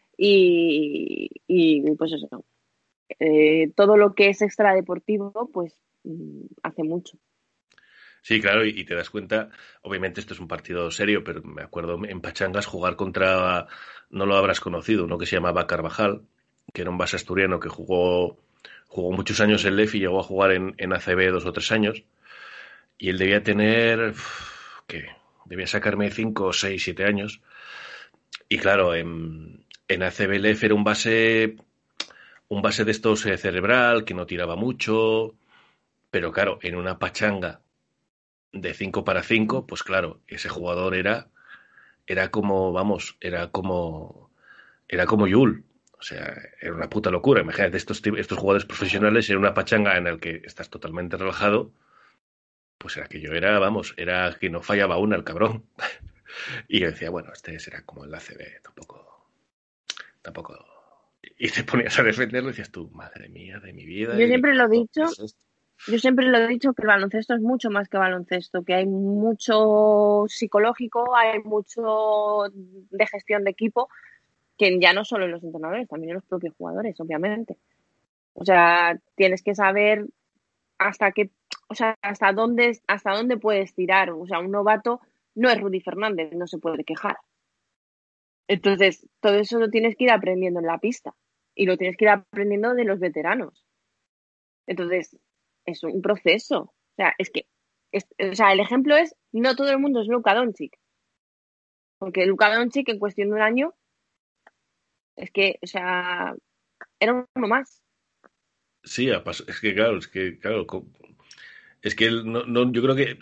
y pues eso, todo lo que es extradeportivo, pues hace mucho. Sí, claro, y te das cuenta, obviamente esto es un partido serio, pero me acuerdo en Pachangas jugar contra, no lo habrás conocido, uno que se llamaba Carvajal, que era un base asturiano que jugó muchos años en LEF y llegó a jugar en ACB 2 o 3 años, y él debía tener, ¿qué? Debía sacarme 5, 6, 7 años, y claro, en ACB LEF era un base de estos cerebral, que no tiraba mucho, pero claro, en una pachanga de 5 para 5 pues claro, ese jugador era como, vamos, era como Yul. O sea, era una puta locura. Imagínate estos jugadores profesionales en una pachanga en la que estás totalmente relajado, pues era que yo era, vamos, era que no fallaba una el cabrón. Y yo decía, bueno, este será como el ACB, tampoco. Y te ponías a defenderlo y decías tú, madre mía, de mi vida Yo y de siempre lo he corazón, ¿qué dicho, es esto? yo siempre lo he dicho que el baloncesto es mucho más que baloncesto, que hay mucho psicológico, hay mucho de gestión de equipo, que ya no solo en los entrenadores, también en los propios jugadores, obviamente. O sea, tienes que saber hasta qué, o sea, hasta dónde puedes tirar. O sea, un novato no es Rudy Fernández, no se puede quejar. Entonces, todo eso lo tienes que ir aprendiendo en la pista y lo tienes que ir aprendiendo de los veteranos. Entonces, es un proceso. O sea, es que, o sea, el ejemplo es, no todo el mundo es Luka Doncic, porque Luka Doncic en cuestión de un año, es que, o sea, era uno más. Sí, es que claro, es que claro, es que yo creo que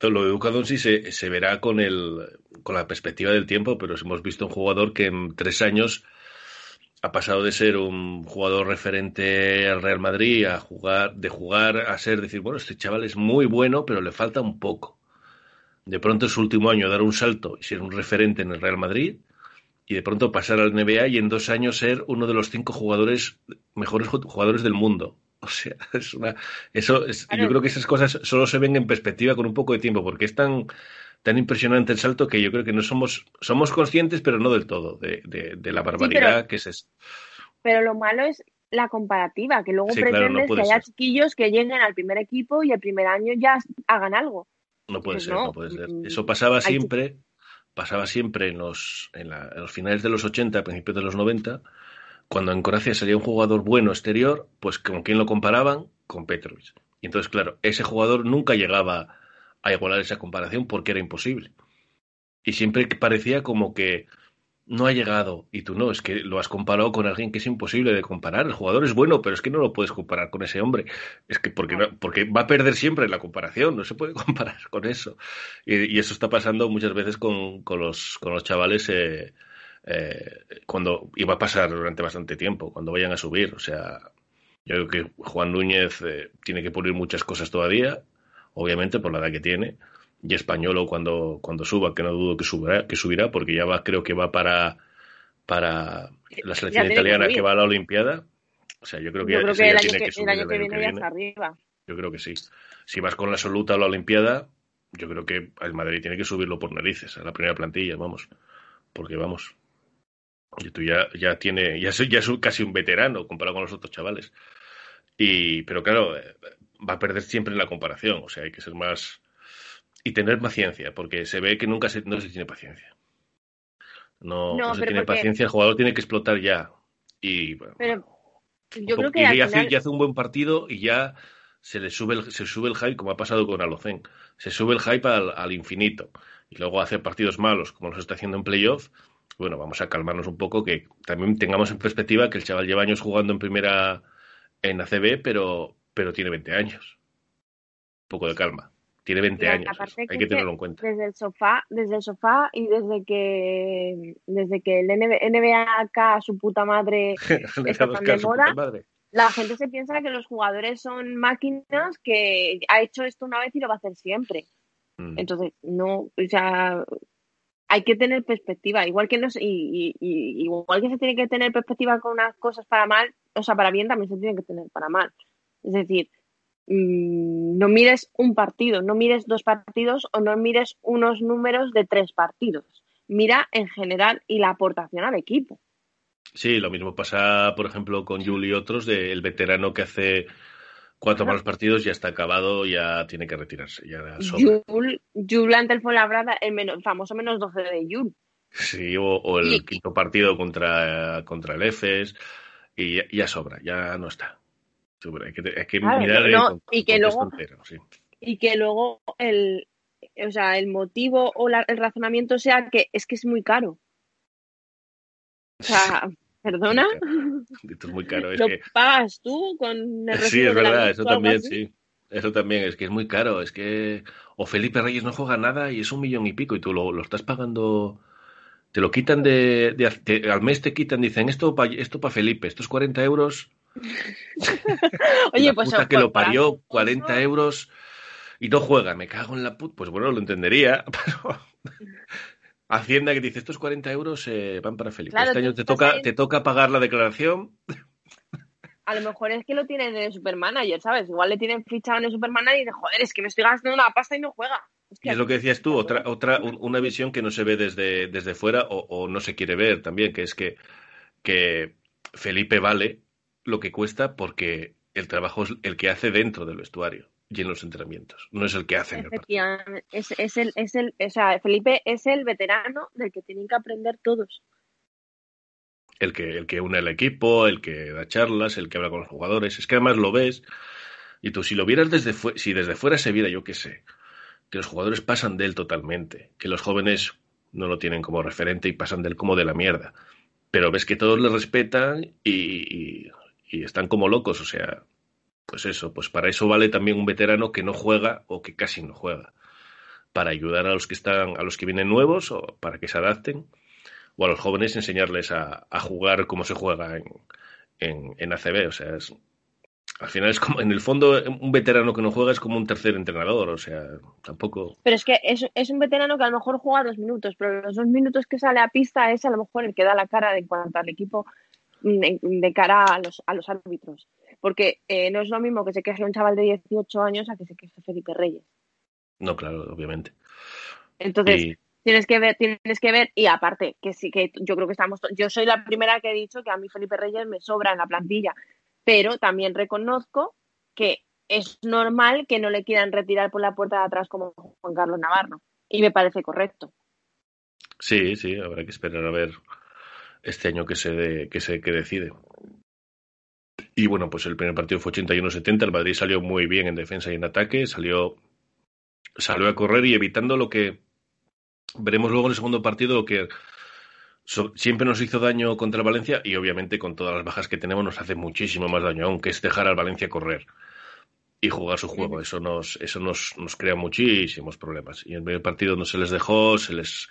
Lo de Luka Doncic se verá con la perspectiva del tiempo, pero hemos visto un jugador que en 3 años ha pasado de ser un jugador referente al Real Madrid de jugar a ser, decir, bueno, este chaval es muy bueno, pero le falta un poco. De pronto en su último año dar un salto y ser un referente en el Real Madrid, y de pronto pasar al NBA y en 2 años ser uno de los 5 mejores jugadores del mundo. O sea, yo Claro, creo que esas cosas solo se ven en perspectiva con un poco de tiempo, porque es tan impresionante el salto que yo creo que no somos conscientes, pero no del todo, de la sí, barbaridad que es eso. pero lo malo es la comparativa, que luego Sí, claro, no pretendes que puede haya ser. chiquillos que lleguen al primer equipo y el primer año ya hagan algo. No puede Dices, ser, no no, puede ser. Eso pasaba siempre en los finales de los 80, principios de los 90. Cuando en Croacia salía un jugador bueno exterior, pues ¿con quién lo comparaban? Con Petrovic. Y entonces, claro, ese jugador nunca llegaba a igualar esa comparación porque era imposible. Y siempre parecía como que no ha llegado. Y tú no, es que lo has comparado con alguien que es imposible de comparar. El jugador es bueno, pero es que no lo puedes comparar con ese hombre. Es que porque va a perder siempre la comparación, no se puede comparar con eso. Y eso está pasando muchas veces con los chavales. Cuando iba a pasar durante bastante tiempo, cuando vayan a subir. O sea, yo creo que Juan Núñez tiene que pulir muchas cosas todavía, obviamente por la edad que tiene, y Españolo cuando suba, que no dudo que subirá, porque creo que va para la ya selección tiene que italiana que subir. va a la Olimpiada. O sea, yo creo Yo que creo ese que ya tiene que el subir año el que año que viene ya viene. está arriba. Yo creo que sí. Si vas con la absoluta a la Olimpiada, yo creo que el Madrid tiene que subirlo por narices, a la primera plantilla, vamos. Porque vamos, y tú ya es casi un veterano comparado con los otros chavales. Pero claro, va a perder siempre en la comparación. O sea, hay que ser más y tener paciencia, porque se ve que no se tiene paciencia. No, no No, se pero tiene porque, paciencia, el jugador tiene que explotar ya. Y bueno, pero un yo creo poco, que y al ya final, hace un buen partido y ya se sube el hype, como ha pasado con Alocen. Se sube el hype al infinito. Y luego hace partidos malos, como los está haciendo en playoff. Bueno, vamos a calmarnos un poco, que también tengamos en perspectiva que el chaval lleva años jugando en ACB, pero tiene 20 años. Un poco de calma. Tiene y 20 años, eso. aparte Hay que es que que tenerlo en cuenta. desde el sofá y desde que el NBA acá, su puta madre, Le está da tan Oscar de su puta moda, madre. la gente se piensa que los jugadores son máquinas que ha hecho esto una vez y lo va a hacer siempre. Mm. Entonces, no, o sea, hay que tener perspectiva, igual que no se- y igual que se tiene que tener perspectiva con unas cosas para mal, o sea, para bien también se tiene que tener para mal. Es decir, no mires un partido, no mires dos partidos o no mires unos números de 3 partidos. Mira en general y la aportación al equipo. Sí, lo mismo pasa, por ejemplo, con Juli y otros, el veterano que hace 4 malos partidos, ya está acabado, ya tiene que retirarse, ya sobra. Jul ante el Fuenlabrada, el famoso -12 de Jul. Sí, o el Y, quinto partido contra el EFES, y ya sobra, ya no está. Sobra. Hay que claro, mirar el, no, con- el y que contexto luego, entero, sí. y que luego o sea, el motivo o el razonamiento sea que es muy caro. O Sí, sea, es ¿perdona? muy caro. Esto es muy caro. Es ¿Lo que pagas tú con el sí, recibo es de la verdad, luz eso o algo también, así? sí. Eso también, es que es muy caro. Es que. O Felipe Reyes no juega nada y es 1,000,000 y pico y tú lo estás pagando. Te lo quitan al mes te quitan, dicen, esto pa Felipe, estos 40 euros. Y Oye, la pues, puta que pues lo para su parió, 40 uso, euros y no juega, me cago en la puta. Pues bueno, lo entendería, pero Hacienda que dice, estos 40 euros van para Felipe. claro, Este tú año te estás toca, ahí. te toca pagar la declaración. A lo mejor es que lo tienen en el Supermanager, ¿sabes? Igual le tienen fichado en el Supermanager y dicen, joder, es que me estoy gastando una pasta y no juega. Y Hostia, es lo que decías tú, ya juega. una visión que no se ve desde fuera o no se quiere ver también, que es que Felipe vale lo que cuesta porque el trabajo es el que hace dentro del vestuario y en los entrenamientos, no es el que hace en el partido. Efectivamente, o sea, Felipe es el veterano del que tienen que aprender todos. El que une al equipo, el que da charlas, el que habla con los jugadores. Es que además lo ves y tú si lo vieras si desde fuera se viera, yo qué sé, que los jugadores pasan de él totalmente, que los jóvenes no lo tienen como referente y pasan de él como de la mierda. Pero ves que todos le respetan y están como locos, o sea, pues eso, pues para eso vale también un veterano que no juega o que casi no juega. para ayudar a los que vienen nuevos o para que se adapten, o a los jóvenes enseñarles a jugar como se juega en ACB. O sea, al final es como, en el fondo, un veterano que no juega es como un tercer entrenador, o sea, tampoco... Pero es que es un veterano que a lo mejor juega 2 minutos, pero los 2 minutos que sale a pista es a lo mejor el que da la cara en cuanto al equipo, de cara a los árbitros. Porque no es lo mismo que se queje un chaval de 18 años a que se queje Felipe Reyes. No, claro, obviamente. Entonces, tienes que ver, y aparte, que sí que yo creo que yo soy la primera que he dicho que a mí Felipe Reyes me sobra en la plantilla, pero también reconozco que es normal que no le quieran retirar por la puerta de atrás como Juan Carlos Navarro, y me parece correcto. Sí, habrá que esperar a ver este año que decide. Y bueno, pues el primer partido fue 81-70, el Madrid salió muy bien en defensa y en ataque, salió a correr y evitando lo que veremos luego en el segundo partido, lo que siempre nos hizo daño contra el Valencia, y obviamente con todas las bajas que tenemos nos hace muchísimo más daño aún, que es dejar al Valencia correr y jugar su juego. Eso nos crea muchísimos problemas. Y en el primer partido no se les dejó, se les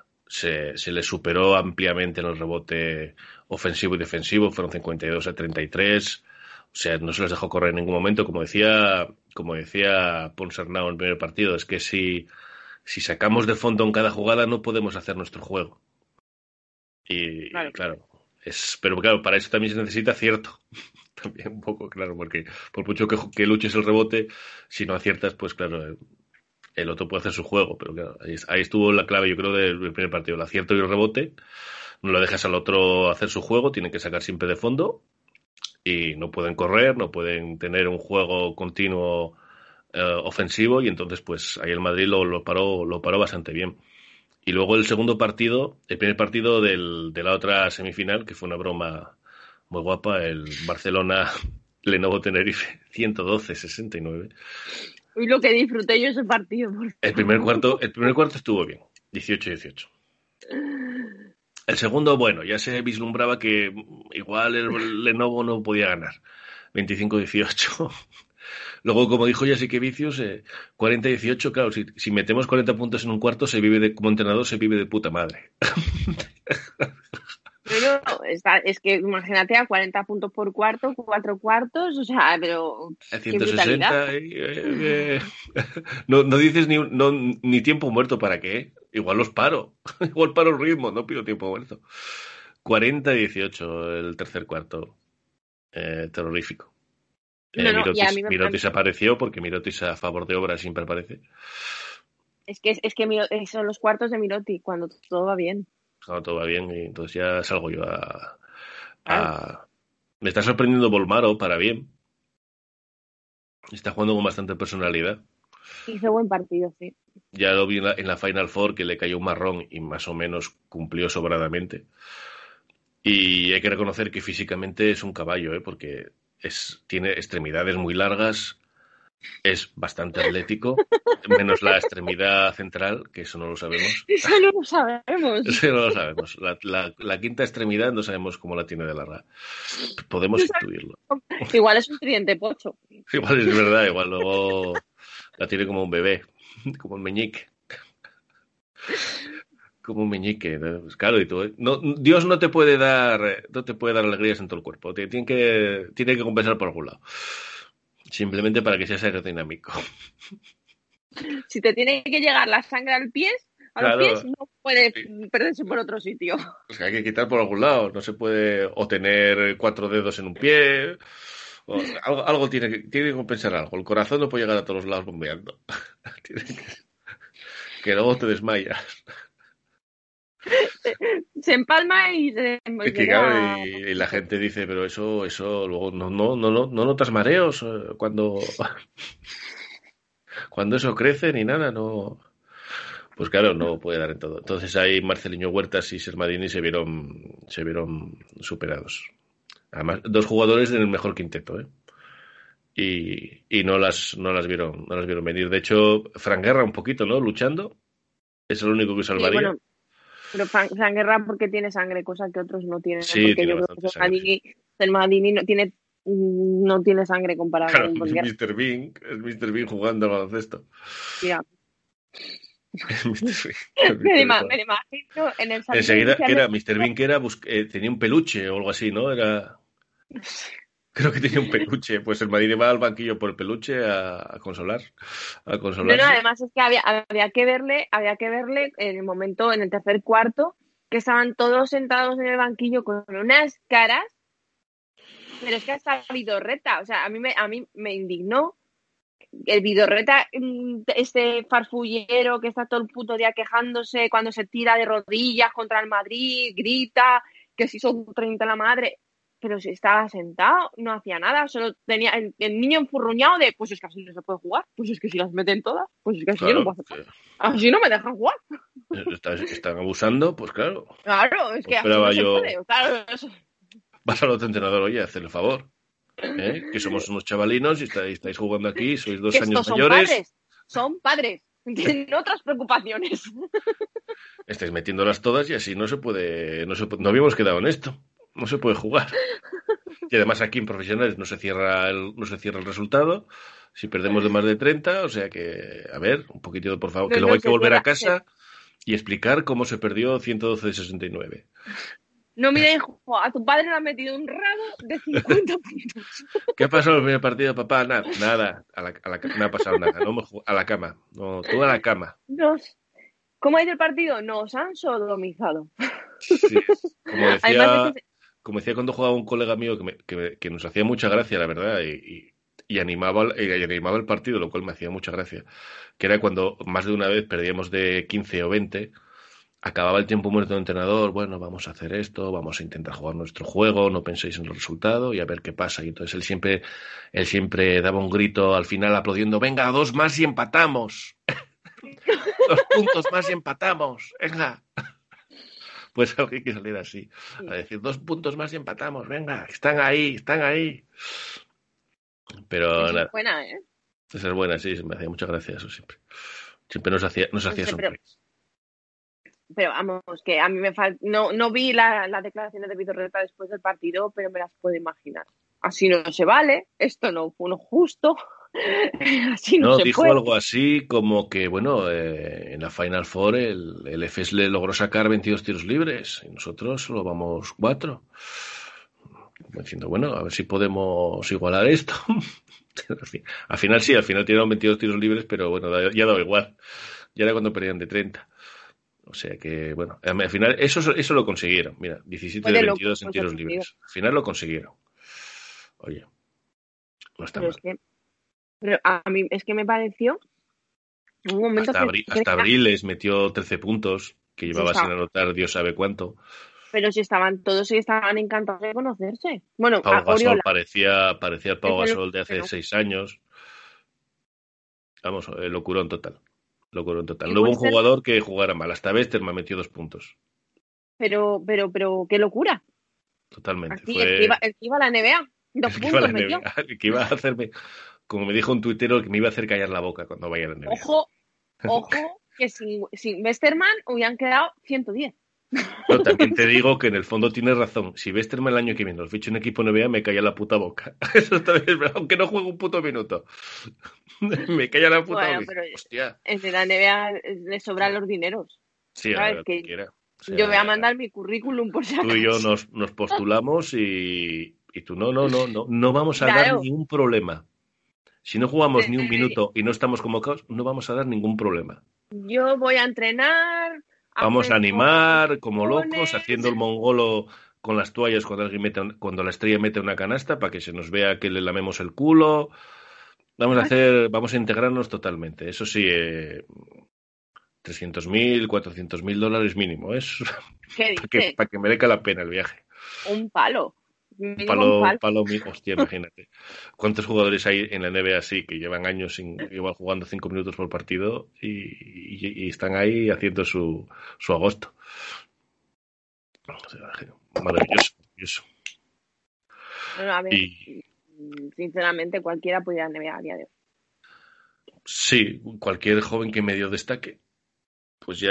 superó ampliamente en el rebote ofensivo y defensivo, fueron 52-33. O sea, no se les dejó correr en ningún momento. Como decía Ponsarnau en el primer partido, es que si sacamos de fondo en cada jugada no podemos hacer nuestro juego. Y claro, pero claro, para eso también se necesita acierto. También un poco, claro, porque por mucho que luches el rebote, si no aciertas, pues claro, el otro puede hacer su juego. Pero claro, ahí estuvo la clave, yo creo, del primer partido, el acierto y el rebote. No lo dejas al otro hacer su juego, tienen que sacar siempre de fondo y no pueden correr, no pueden tener un juego continuo ofensivo, y entonces pues ahí el Madrid lo paró bastante bien. Y luego el segundo partido, el primer partido de la otra semifinal, que fue una broma muy guapa, el Barcelona-Lenovo Tenerife 112-69. Y lo que disfruté yo ese partido. El primer cuarto estuvo bien, 18-18. El segundo, bueno, ya se vislumbraba que igual el Lenovo no podía ganar, 25-18. Luego, como dijo Jasikevičius, 40-18, claro, si metemos 40 puntos en un cuarto, como entrenador se vive de puta madre. Pero es que imagínate a 40 puntos por cuarto, 4 cuartos, o sea, pero... 160, no dices ni tiempo muerto, ¿para qué? Igual los paro, igual paro el ritmo, no pido tiempo muerto. 40-18 el tercer cuarto, terrorífico. Mirotic apareció, porque Mirotic a favor de obra siempre aparece. Es que son los cuartos de Mirotic, cuando todo va bien. Cuando todo va bien, y entonces ya salgo yo Me está sorprendiendo Bolmaro para bien. Está jugando con bastante personalidad. Hizo buen partido, sí. Ya lo vi en la Final Four, que le cayó un marrón y más o menos cumplió sobradamente. Y hay que reconocer que físicamente es un caballo, porque tiene extremidades muy largas, es bastante atlético, menos la extremidad central, que eso no lo sabemos. Eso no lo sabemos. Eso no lo sabemos. La quinta extremidad no sabemos cómo la tiene de larga. Podemos intuirlo. Igual es un tridente pocho. Igual es verdad, igual luego la tiene como un bebé, como un meñique. Como un meñique, ¿no? Pues claro, y tú, Dios no te puede dar alegrías en todo el cuerpo. Tiene que compensar por algún lado. Simplemente para que seas aerodinámico. Si te tiene que llegar la sangre a los pies, no puede perderse por otro sitio. O sea, hay que quitar por algún lado. No se puede o tener 4 dedos en un pie. Algo tiene que compensar algo. El corazón no puede llegar a todos los lados bombeando. Que luego te desmayas. Se empalma y se y la gente dice, pero eso luego no notas mareos cuando eso crece ni nada, no. Pues claro, no puede dar en todo. Entonces ahí Marceliño Huertas y Sermadini se vieron superados. Además, 2 jugadores en el mejor quinteto, y no las vieron venir. De hecho, Fran Guerra un poquito, ¿no? Luchando. Es el único que salvaría. Sí, bueno, pero Fran Guerra porque tiene sangre, cosa que otros no tienen. Sí, porque yo creo que Sermadini no tiene sangre comparado con Guerra. Es Mr. Bean jugando al baloncesto. Ya. Me imagino en el salón Enseguida, inicial que era Mr. Bean, que era tenía un peluche o algo así, ¿no? Creo que tenía un peluche. Pues el Madrid va al banquillo por el peluche a No, consolarse. además es que había que verle en el momento, en el tercer cuarto, que estaban todos sentados en el banquillo con unas caras, pero es que hasta Vidorreta, o sea, a mí me indignó el Vidorreta, este farfullero que está todo el puto día quejándose cuando se tira de rodillas contra el Madrid, grita que si son 30 la madre, pero si estaba sentado, no hacía nada, solo tenía el niño enfurruñado de, pues es que así no se puede jugar, pues es que si las meten todas, pues es que así yo no Claro, puedo hacer nada. Así no me dejan jugar. están abusando, pues claro. Claro, es No que así no esperaba se yo. puede. Claro, Vas al otro entrenador, oye, haz el favor. Que somos unos chavalinos y estáis jugando aquí, sois que 2 años estos mayores. son padres, tienen otras preocupaciones. Estáis metiéndolas todas y así no se puede, no habíamos quedado en esto. No se puede jugar. Y además aquí en profesionales no se cierra el resultado. Si perdemos de más de 30, o sea que, a ver, un poquito, por favor, que No, luego no, hay que volver a casa y explicar cómo se perdió 112 de 69. No, mira, hijo, a tu padre le han metido un rabo de 50 puntos. ¿Qué ha pasado en el primer partido, papá? Nada, no ha pasado nada. No, a la cama, no, tú a la cama. ¿Cómo ha ido el partido? Nos han sodomizado. Sí, como Además de decía, que como decía cuando jugaba un colega mío que nos hacía mucha gracia, la verdad, y animaba, y animaba el partido, lo cual me hacía mucha gracia, que era cuando más de una vez perdíamos de 15 o 20, acababa el tiempo muerto del entrenador, bueno, vamos a hacer esto, vamos a intentar jugar nuestro juego, no penséis en el resultado y a ver qué pasa. Y entonces él siempre daba un grito al final aplaudiendo, venga, 2 más y empatamos. 2 puntos más y empatamos. Venga. Pues algo que hay que salir así. A decir, 2 puntos más y empatamos. Venga, están ahí, están ahí. Pero esa es nada, buena, ¿eh? esa es buena, sí, me hacía mucha gracia eso siempre. Siempre nos No hacía sé, sonreír. pero vamos, que a mí me falta. No vi las declaraciones de Vidorreta después del partido, pero me las puedo imaginar. Así no se vale, esto no fue uno justo, así no No, se dijo puede. algo así como que, bueno, en la Final Four el EFES le logró sacar 22 tiros libres y nosotros solo vamos 4. Como diciendo, bueno, a ver si podemos igualar esto. Al final sí, al final tiraron 22 tiros libres, pero bueno, ya daba igual. Ya era cuando perdían de 30. O sea que, bueno, al final eso lo consiguieron. Mira, 17 Fue de de 22 en locos el tiros partido. libres. Al final lo consiguieron. Oye, no está Pero mal. es que, pero a mí es que me pareció en un momento Hasta Abril les metió 13 puntos, que sí llevaba sin estaba, anotar Dios sabe cuánto. pero si estaban todos y estaban encantados de conocerse. Bueno, Pau Gasol Oriola, parecía el Pau es el Gasol de hace bueno. 6 años. Vamos, locurón total. Locurón total. Y No hubo un Westerman, jugador que jugara mal. Hasta Westerman metió 2 puntos. pero qué locura. Totalmente. Así, Fue el que iba a la NBA, dos el que iba a la puntos metió. NBA, el que iba a hacerme, como me dijo un tuitero, el que me iba a hacer callar la boca cuando vaya a la NBA. Ojo, que sin Westerman hubieran quedado 110. Pero también te digo que en el fondo tienes razón. Si Westerman el año que viene nos ficha un equipo NBA, me calla la puta boca. Eso está bien, aunque no juegue un puto minuto. Me calla la puta Bueno, boca. pero Hostia. en la NBA le sobran los dineros. Sí, a ¿Sabes? ver, Que quiera. O yo voy a sea, mandar mi currículum por si tú y yo acaso. nos postulamos y tú no vamos a dar Claro, ningún problema. Si no jugamos ni un minuto y no estamos convocados, no vamos a dar ningún problema. yo voy a entrenar, a Vamos a hacer animar como locos, posiciones. haciendo el mongolo con las toallas cuando la estrella mete una canasta para que se nos vea que le lamemos el culo. Vamos a integrarnos totalmente. Eso sí, 300.000, 400.000 dólares mínimo. Es ¿Qué dices? para que merezca la pena el viaje. Un palo. Un Mínimo un palo, palo. hostia, imagínate. ¿Cuántos jugadores hay en la NBA así que llevan años igual jugando 5 minutos por partido y están ahí haciendo su agosto? O sea, maravilloso, maravilloso. Bueno, a ver, Y sinceramente cualquiera pudiera NBA a día de hoy. sí, cualquier joven que medio destaque, pues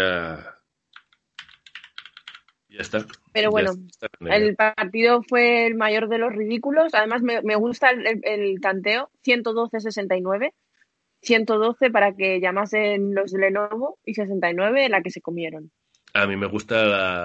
ya está. Pero Ya bueno, está en la NBA. el partido fue el mayor de los ridículos. Además, me gusta el tanteo, 112-69. 112 para que llamasen los de Lenovo y 69 la que se comieron. A mí me gusta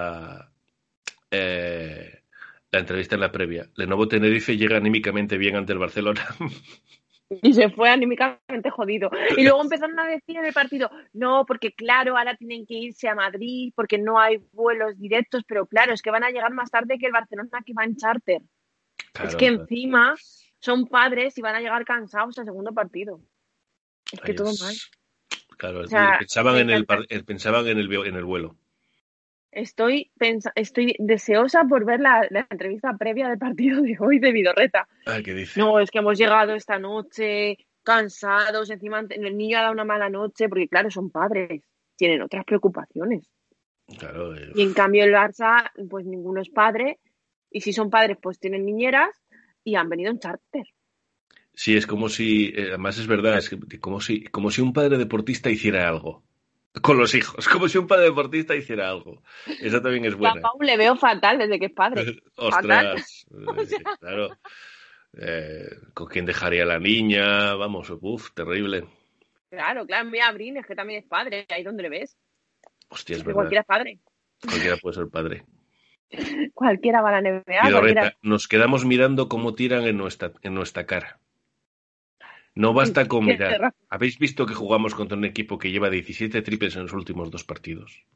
la entrevista en la previa. Lenovo Tenerife llega anímicamente bien ante el Barcelona. Y se fue anímicamente jodido. Y luego empezaron a decir en el partido, no, porque claro, ahora tienen que irse a Madrid porque no hay vuelos directos, pero claro, es que van a llegar más tarde que el Barcelona que va en charter. Claro, es que encima son padres y van a llegar cansados al segundo partido. Es que todo mal. Claro, o sea, pensaban en el vuelo. Estoy deseosa por ver la entrevista previa del partido de hoy de Vidorreta. ¿Qué dice? No, es que hemos llegado esta noche cansados, encima el niño ha dado una mala noche, porque claro, son padres, tienen otras preocupaciones. Claro. Y en cambio el Barça, pues ninguno es padre, y si son padres, pues tienen niñeras y han venido en charter. Sí, es como si, además es verdad, es como si un padre deportista hiciera algo con los hijos, como si un padre deportista hiciera algo. Esa también es buena. A Pau le veo fatal desde que es padre. Ostras, claro. ¿Con quién dejaría a la niña? Vamos, terrible. Claro, mira, Brines, que también es padre, ahí donde le ves. Hostia, es que verdad. Cualquiera es padre. Cualquiera puede ser padre. Cualquiera va a la NBA. Vidorreta, nos quedamos mirando cómo tiran en nuestra cara. No basta con mirar. ¿Habéis visto que jugamos contra un equipo que lleva 17 triples en los últimos 2 partidos?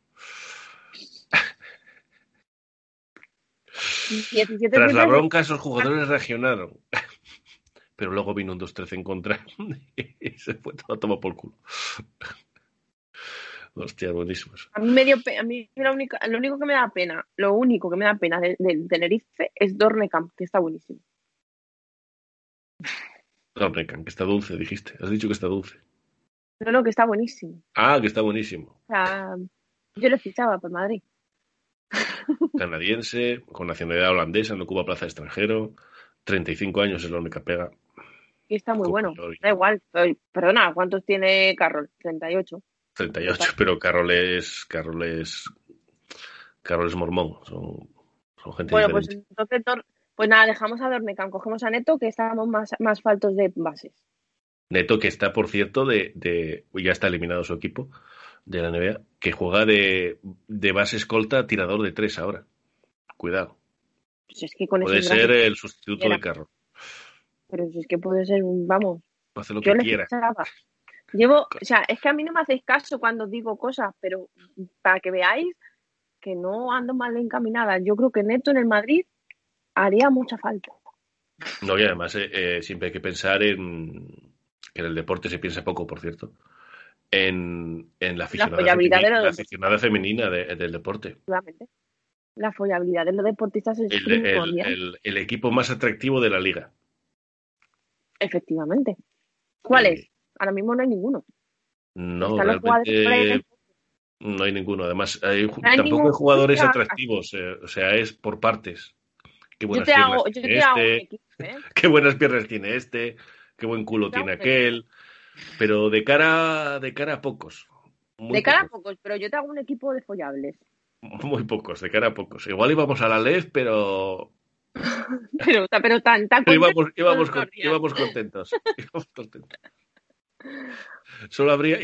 Tras la bronca, esos jugadores reaccionaron. Pero luego vino un 2-13 en contra y se fue todo a tomar por culo. Hostia, buenísimos. A mí lo único que me da pena del Tenerife es Dornecamp, que está buenísimo. Dornecamp, que está dulce, dijiste. Has dicho que está dulce. No, que está buenísimo. Que está buenísimo. O sea, yo lo fichaba por Madrid. Canadiense, con nacionalidad holandesa, no ocupa plaza de extranjero, 35 años es la única pega. Y está muy bueno. Da igual. Perdona, ¿cuántos tiene Carroll? 38. 38, pero Carroll es mormón. Son gente bueno, diferente. Pues entonces, pues nada, dejamos a Dornecamp, cogemos a Neto, que estábamos más faltos de bases. Neto, que está, por cierto, ya está eliminado su equipo de la NBA, que juega de base escolta tirador de 3 ahora. Cuidado. Pues es que con puede ser el sustituto de Carroll. Pero si es que puede ser vamos. Hace lo que quiera. Es que a mí no me hacéis caso cuando digo cosas, pero para que veáis que no ando mal encaminada. Yo creo que Neto en el Madrid haría mucha falta. No, y además siempre hay que pensar que en el deporte se piensa poco, por cierto, en la aficionada femenina del deporte. La follabilidad de los deportistas es el equipo más atractivo de la liga. Efectivamente. ¿Cuál es? Ahora mismo no hay ninguno. No, realmente no hay ninguno. Además, tampoco hay jugadores atractivos. O sea, es por partes. Qué buenas piernas tiene este. Qué buenas piernas tiene este. Qué buen culo tiene aquel. Pero de cara a pocos. De cara a pocos, pero yo te hago un equipo de follables. Muy pocos, de cara a pocos. Igual íbamos a la LEF, pero... pero tan íbamos contentos. Íbamos contentos. Solo habría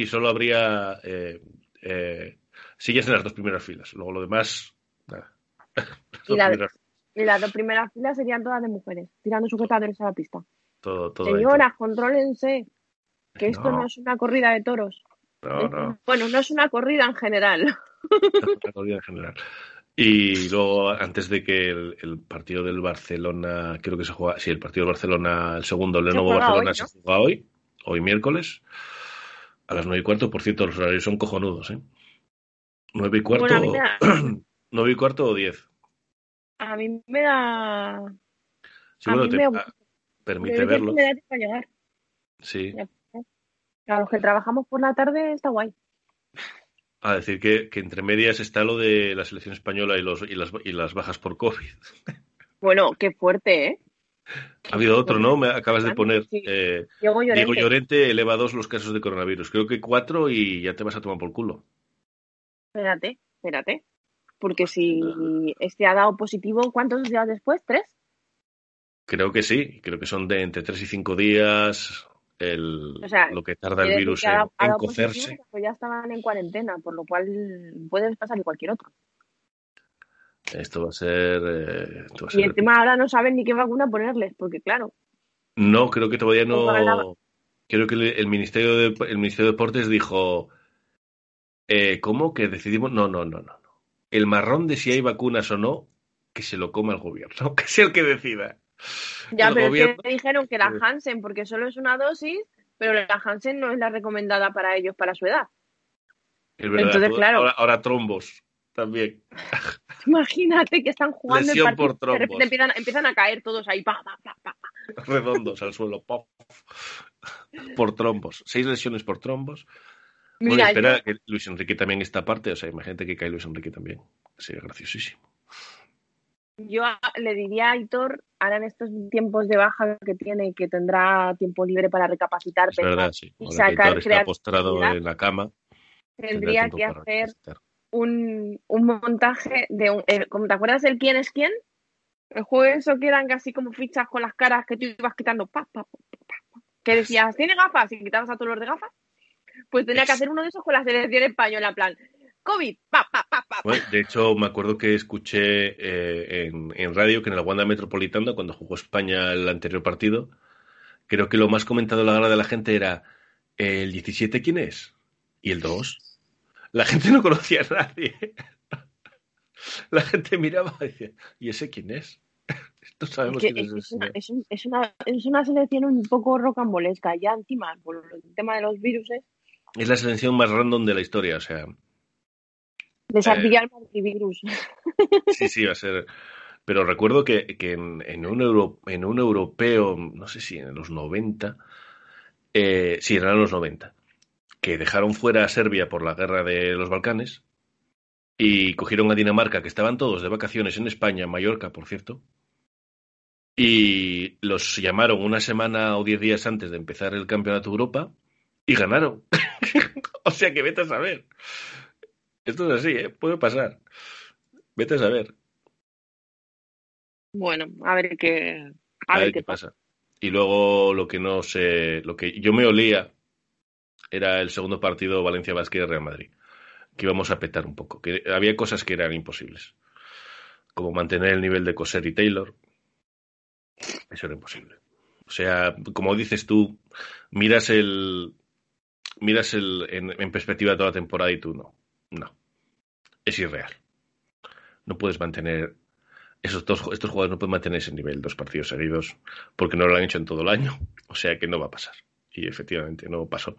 sillas en las 2 primeras filas. Luego lo demás, nada. Y las 2 primeras filas serían todas de mujeres, tirando sujetadores a la pista. Todo Señoras, contrólense, que esto no es una corrida de toros. No. Bueno, no es una corrida en general. Una corrida en general. Y luego, antes de que el partido del Barcelona, creo que se juega, sí, el partido del Barcelona, el segundo, el Lenovo Barcelona, se juega hoy miércoles, a las 9:15. Por cierto, los horarios son cojonudos, 9:15, 9:15 o 10. A mí me da... Sí, bueno, permite verlo. Me da tiempo a llegar. Sí. A los que trabajamos por la tarde está guay. A decir que entre medias está lo de la selección española y las bajas por COVID. Bueno, qué fuerte, ¿eh? Ha habido otro, ¿no? Me acabas de poner. Sí. Diego Llorente eleva 2 los casos de coronavirus. Creo que 4 y ya te vas a tomar por culo. Espérate. Porque si este ha dado positivo, ¿cuántos días después? ¿3? Creo que sí. Creo que son de entre 3 y 5 días. O sea, lo que tarda el quiere decir virus que ha en dado positivo, cocerse. pero ya estaban en cuarentena, por lo cual puede pasar cualquier otro. Esto va a ser, Y el encima pico. ahora no saben ni qué vacuna ponerles, porque claro, No, creo que todavía pongan la... no. Creo que el Ministerio de Deportes dijo, ¿cómo? Que decidimos. No, no, no, no, no. El marrón de si hay vacunas o no, que se lo coma el gobierno, que sea el que decida. Ya, El pero es que gobierno. dijeron que la Hansen, porque solo es una dosis, pero la Hansen no es la recomendada para ellos, para su edad. Es verdad, Entonces, claro, ahora trombos también. imagínate que están jugando el Lesión partido por y de repente trombos. empiezan a caer todos ahí, pa, pa, pa, pa. Redondos al suelo. ¡Puf! Por trombos. 6 lesiones por trombos. Bueno, Mira, espera que Luis Enrique también está aparte. O sea, imagínate que cae Luis Enrique también. Sería graciosísimo. yo le diría a Aitor, ahora en estos tiempos de baja que tiene, que tendrá tiempo libre para recapacitar, Es pensar verdad, sí. y Ahora que Hitor sacar está postrado creatividad, en la cama, tendrá tendría tiempo que para hacer recapacitar. un montaje de un, ¿cómo te acuerdas el quién es quién? El juego eso que eran casi como fichas con las caras que tú ibas quitando, pa, pa, pa, pa, pa, que decías, ¿tiene gafas? Y quitabas a todos los de gafas. Pues tenía que hacer uno de esos con la selección española, en plan, COVID, pa, pa, pa, pa, pa. Bueno, de hecho, me acuerdo que escuché en radio que en la Wanda Metropolitana, cuando jugó España el anterior partido, creo que lo más comentado en la gala de la gente era ¿el 17 quién es? ¿Y el 2? La gente no conocía a nadie. La gente miraba y decía, ¿y ese quién es? No Es sabemos que quién es ese señor. es una selección un poco rocambolesca, ya encima, por el tema de los virus, Es la selección más random de la historia, o sea, les ha eh, pillado el antivirus. sí, sí, va a ser. Pero recuerdo que en un europeo, no sé si en los 90, sí, eran los 90, que dejaron fuera a Serbia por la guerra de los Balcanes y cogieron a Dinamarca, que estaban todos de vacaciones en España, en Mallorca, por cierto, y los llamaron una semana o 10 días antes de empezar el Campeonato de Europa y ganaron. O sea que vete a saber. Esto es así, ¿eh? Puede pasar. Vete a saber. Bueno, A a ver ver qué qué pasa. pasa. Y luego lo que no sé, lo que yo me olía era el segundo partido Valencia Basket Real Madrid, que íbamos a petar un poco, que había cosas que eran imposibles, como mantener el nivel de Coser y Taylor, eso era imposible. O sea, como dices tú, miras el en perspectiva toda la temporada y tú no, es irreal. No puedes mantener estos jugadores no pueden mantener ese nivel 2 partidos seguidos porque no lo han hecho en todo el año, o sea que no va a pasar. Y efectivamente no pasó.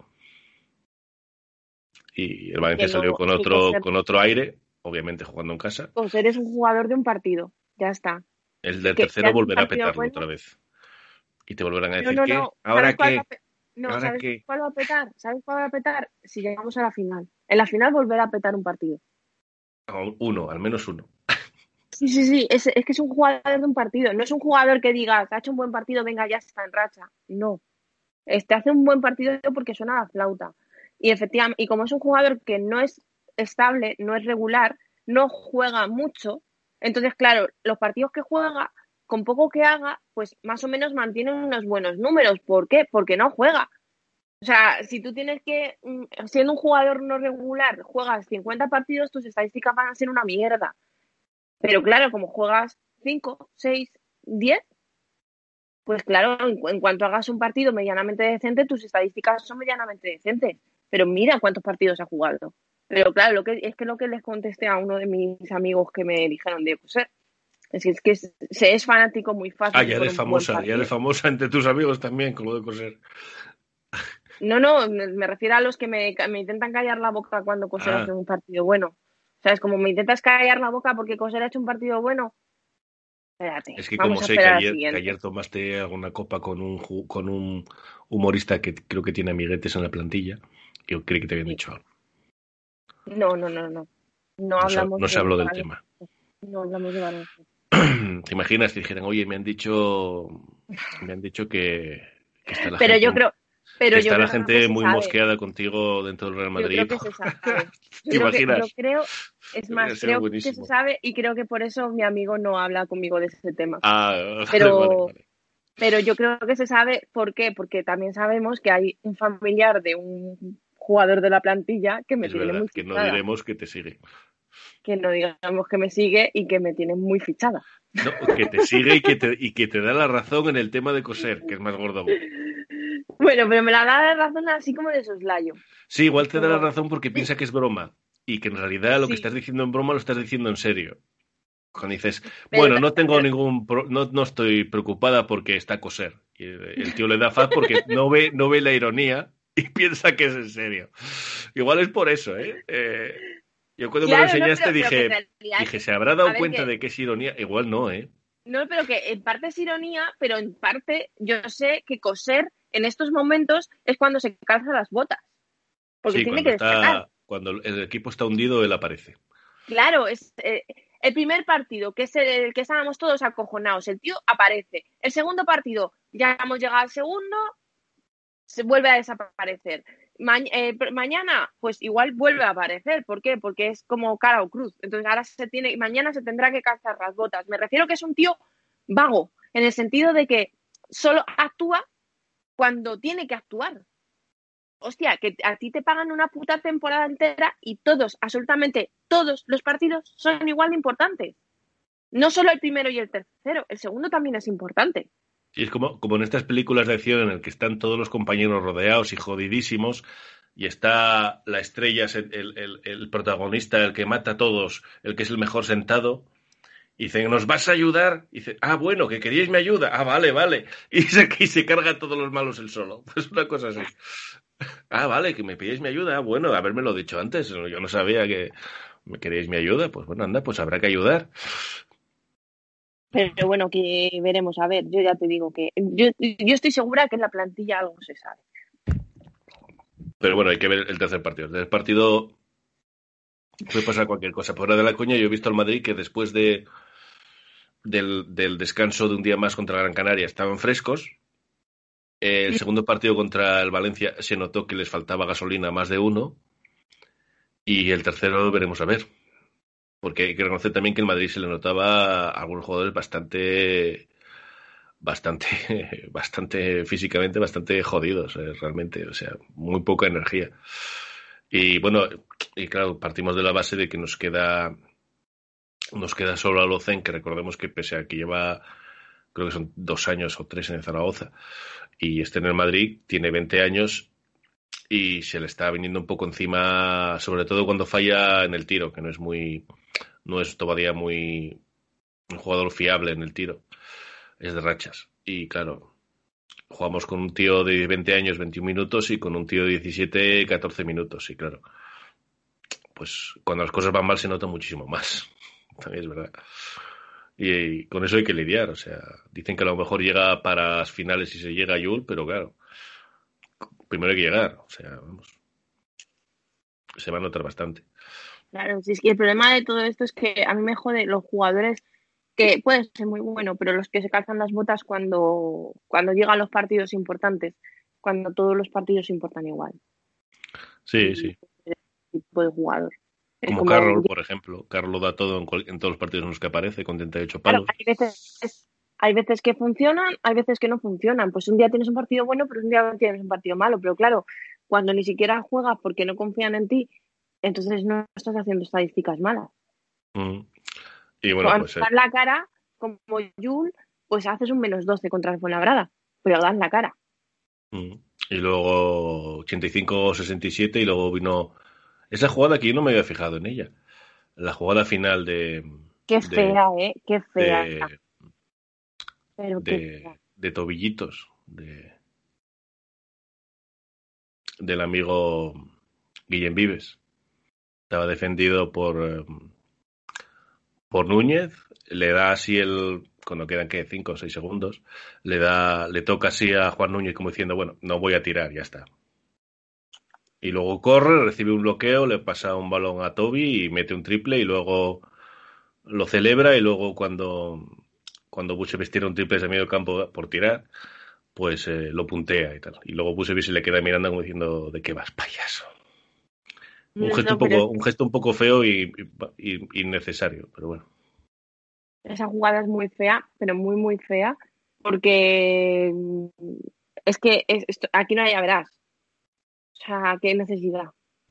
Y el Es que Valencia salió no, con es que otro aire, obviamente jugando en casa. Coser es un jugador de un partido, ya está. El del Que tercero hace un volverá a partido petarlo otra bueno. vez. Y te volverán a No, decir, no, ¿qué? no. ¿Sabes ¿Ahora cuál va qué? a No, ¿Ahora ¿sabes qué? cuál va a petar? ¿Sabes cuál va a petar? Si llegamos a la final. En la final volverá a petar un partido. Uno, al menos uno. Sí, sí, sí, es que es un jugador de un partido. No es un jugador que digas, ha hecho un buen partido, venga, ya está en racha. No. Este hace un buen partido porque suena la flauta. Y efectivamente, y como es un jugador que no es estable, no es regular, no juega mucho, entonces, claro, los partidos que juega, con poco que haga, pues más o menos mantienen unos buenos números. ¿Por qué? Porque no juega. O sea, si tú tienes que, siendo un jugador no regular, juegas 50 partidos, tus estadísticas van a ser una mierda. Pero claro, como juegas 5, 6, 10, pues claro, en cuanto hagas un partido medianamente decente, tus estadísticas son medianamente decentes. Pero mira cuántos partidos ha jugado. Pero claro, lo que les contesté a uno de mis amigos que me dijeron de coser. Es que se es fanático muy Ah, fácil por un buen ya eres partido. famosa entre tus amigos también con lo de coser. No, no, me refiero a los que me intentan callar la boca cuando Coser hace Ah, un partido bueno. O sea, es como me intentas callar la boca porque Coser ha hecho un partido bueno. Espérate, es que vamos como a sé que esperar al ayer siguiente. tomaste alguna copa con un humorista que creo que tiene amiguetes en la plantilla, yo creí que te habían Sí. dicho algo. No, no, no, no. No No hablamos se de habló del tema. baloncesto. No hablamos de baloncesto. ¿Te imaginas que dijeran, oye, me han dicho que está la Pero gente yo creo, que pero yo está la creo que gente se muy sabe. mosqueada contigo dentro del Real Yo Madrid y creo que todo? se sabe. ¿Te Yo imaginas? creo, es Debería más, ser creo que se buenísimo. sabe y creo que por eso mi amigo no habla conmigo de ese tema. Ah, vale, vale, Pero vale. Pero yo creo que se sabe por qué, porque también sabemos que hay un familiar de un jugador de la plantilla que me Es tiene muy verdad, que no fichada. diremos que te sigue. Que no digamos que me sigue y que me tiene muy fichada. No, que te sigue y que te da la razón en el tema de coser, que es más gordo aún. Bueno, pero me la da la razón así como de soslayo. Sí, igual Es te da la como, razón porque sí, piensa que es broma y que en realidad lo que estás sí, diciendo en broma lo estás diciendo en serio. Cuando dices, pero, bueno, no tengo no estoy preocupada porque está a coser. Y el tío le da faz porque no ve la ironía y piensa que es en serio. Igual es por eso, ¿eh? Yo cuando me lo claro, no, enseñaste pero que en realidad, dije, ¿se habrá a dado ver, cuenta que de que es ironía? Igual no, ¿eh? no, pero que en parte es ironía, pero en parte yo sé que coser en estos momentos es cuando se calza las botas, porque Sí, tiene que destacar. cuando el equipo está hundido, él aparece. Claro, es el primer partido, que es el que estábamos todos acojonados, el tío aparece. El segundo partido, ya hemos llegado al segundo, se vuelve a desaparecer. Mañana, pues igual vuelve a aparecer. ¿Por qué? Porque es como cara o cruz. Entonces ahora mañana se tendrá que calzar las botas. Me refiero que es un tío vago, en el sentido de que solo actúa cuando tiene que actuar. Hostia, que a ti te pagan una puta temporada entera y todos, absolutamente todos los partidos son igual de importantes. No solo el primero y el tercero, el segundo también es importante. Y es como en estas películas de acción en el que están todos los compañeros rodeados y jodidísimos y está la estrella, el protagonista, el que mata a todos, el que es el mejor sentado. Y dicen, ¿nos vas a ayudar? Y dice, ah, bueno, que queríais mi ayuda. Ah, vale, vale. Y se carga a todos los malos él solo. Pues una cosa así. Ah, vale, que me pedíais mi ayuda. Ah, bueno, habérmelo dicho antes. Yo no sabía que me queríais mi ayuda. Pues bueno, anda, pues habrá que ayudar. Pero bueno, que veremos. A ver, yo ya te digo que yo estoy segura que en la plantilla algo se sabe. Pero bueno, hay que ver el tercer partido. El tercer partido puede pasar cualquier cosa. Por ahora de la coña, yo he visto al Madrid que después del descanso de un día más contra Gran Canaria estaban frescos. El segundo partido contra el Valencia se notó que les faltaba gasolina más de uno. Y el tercero veremos a ver. Porque hay que reconocer también que el Madrid se le notaba a algunos jugadores bastante, bastante físicamente, bastante jodidos, realmente. O sea, muy poca energía. Y bueno, y claro, partimos de la base de que nos queda solo Alocen, que recordemos que pese a que lleva, creo que son 2 años o 3 en Zaragoza, y este en el Madrid, tiene 20 años y se le está viniendo un poco encima, sobre todo cuando falla en el tiro, que no es todavía muy un jugador fiable en el tiro, es de rachas. Y claro, jugamos con un tío de 20 años 21 minutos y con un tío de 17 14 minutos, y claro, pues cuando las cosas van mal se nota muchísimo más, también es verdad. Y con eso hay que lidiar, o sea, dicen que a lo mejor llega para las finales si se llega a Yul, pero claro, primero hay que llegar, o sea, vamos, se va a notar bastante. Claro, si es que el problema de todo esto es que a mí me jode los jugadores que pueden ser muy buenos, pero los que se calzan las botas cuando llegan los partidos importantes, cuando todos los partidos importan igual. Sí, Y sí. ese tipo de jugador. Es Como como, Carroll, por ejemplo. Carroll lo da todo en todos los partidos en los que aparece, con 38 claro, palos. hay veces que funcionan, hay veces que no funcionan. Pues un día tienes un partido bueno, pero un día tienes un partido malo. Pero claro, cuando ni siquiera juegas porque no confían en ti, entonces no estás haciendo estadísticas malas. Mm. Y bueno, Cuando pues das la cara, como Jul, pues haces un -12 contra el Fuenlabrada, pero das la cara. mm. Y luego 85-67 y luego vino esa jugada que yo no me había fijado en ella. La jugada final Qué de, fea, ¿eh? Qué fea. de, Pero qué fea. de tobillitos del amigo Guillem Vives. Estaba defendido por Núñez, le da así cuando quedan que 5 o 6 segundos, le toca así a Juan Núñez como diciendo, bueno, no voy a tirar, ya está. Y luego corre, recibe un bloqueo, le pasa un balón a Toby y mete un triple y luego lo celebra y luego cuando Bucevic tira un triple de medio campo por tirar, pues lo puntea y tal. Y luego Bucevic se le queda mirando como diciendo, ¿de qué vas, payaso? No, pero Un gesto un poco feo y innecesario, pero bueno. esa jugada es muy fea, pero muy, muy fea, porque es que aquí no hay, ya verás. O sea, qué necesidad.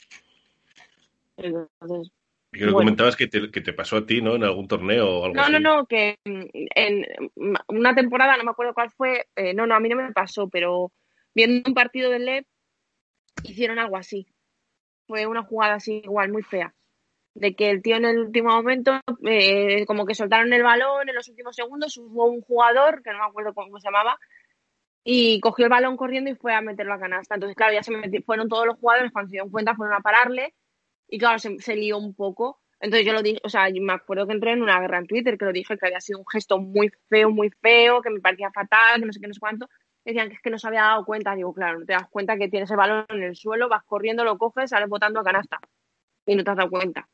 Entonces, Y que lo bueno. comentabas que te pasó a ti, ¿no? En algún torneo o algo así. No, que en una temporada, no me acuerdo cuál fue, no, a mí no me pasó, pero viendo un partido del LEP hicieron algo así. Fue una jugada así igual, muy fea. De que el tío en el último momento, como que soltaron el balón en los últimos segundos, hubo un jugador, que no me acuerdo cómo se llamaba, y cogió el balón corriendo y fue a meterlo a canasta. Entonces, claro, ya fueron todos los jugadores, cuando se dieron cuenta, fueron a pararle, y claro, se lió un poco. Entonces yo lo dije, o sea, yo me acuerdo que entré en una guerra en Twitter, que lo dije, que había sido un gesto muy feo, que me parecía fatal, que no sé qué, no sé cuánto. Decían que es que no se había dado cuenta. Digo, claro, no te das cuenta que tienes el balón en el suelo, vas corriendo, lo coges, sales botando a canasta. Y no te has dado cuenta.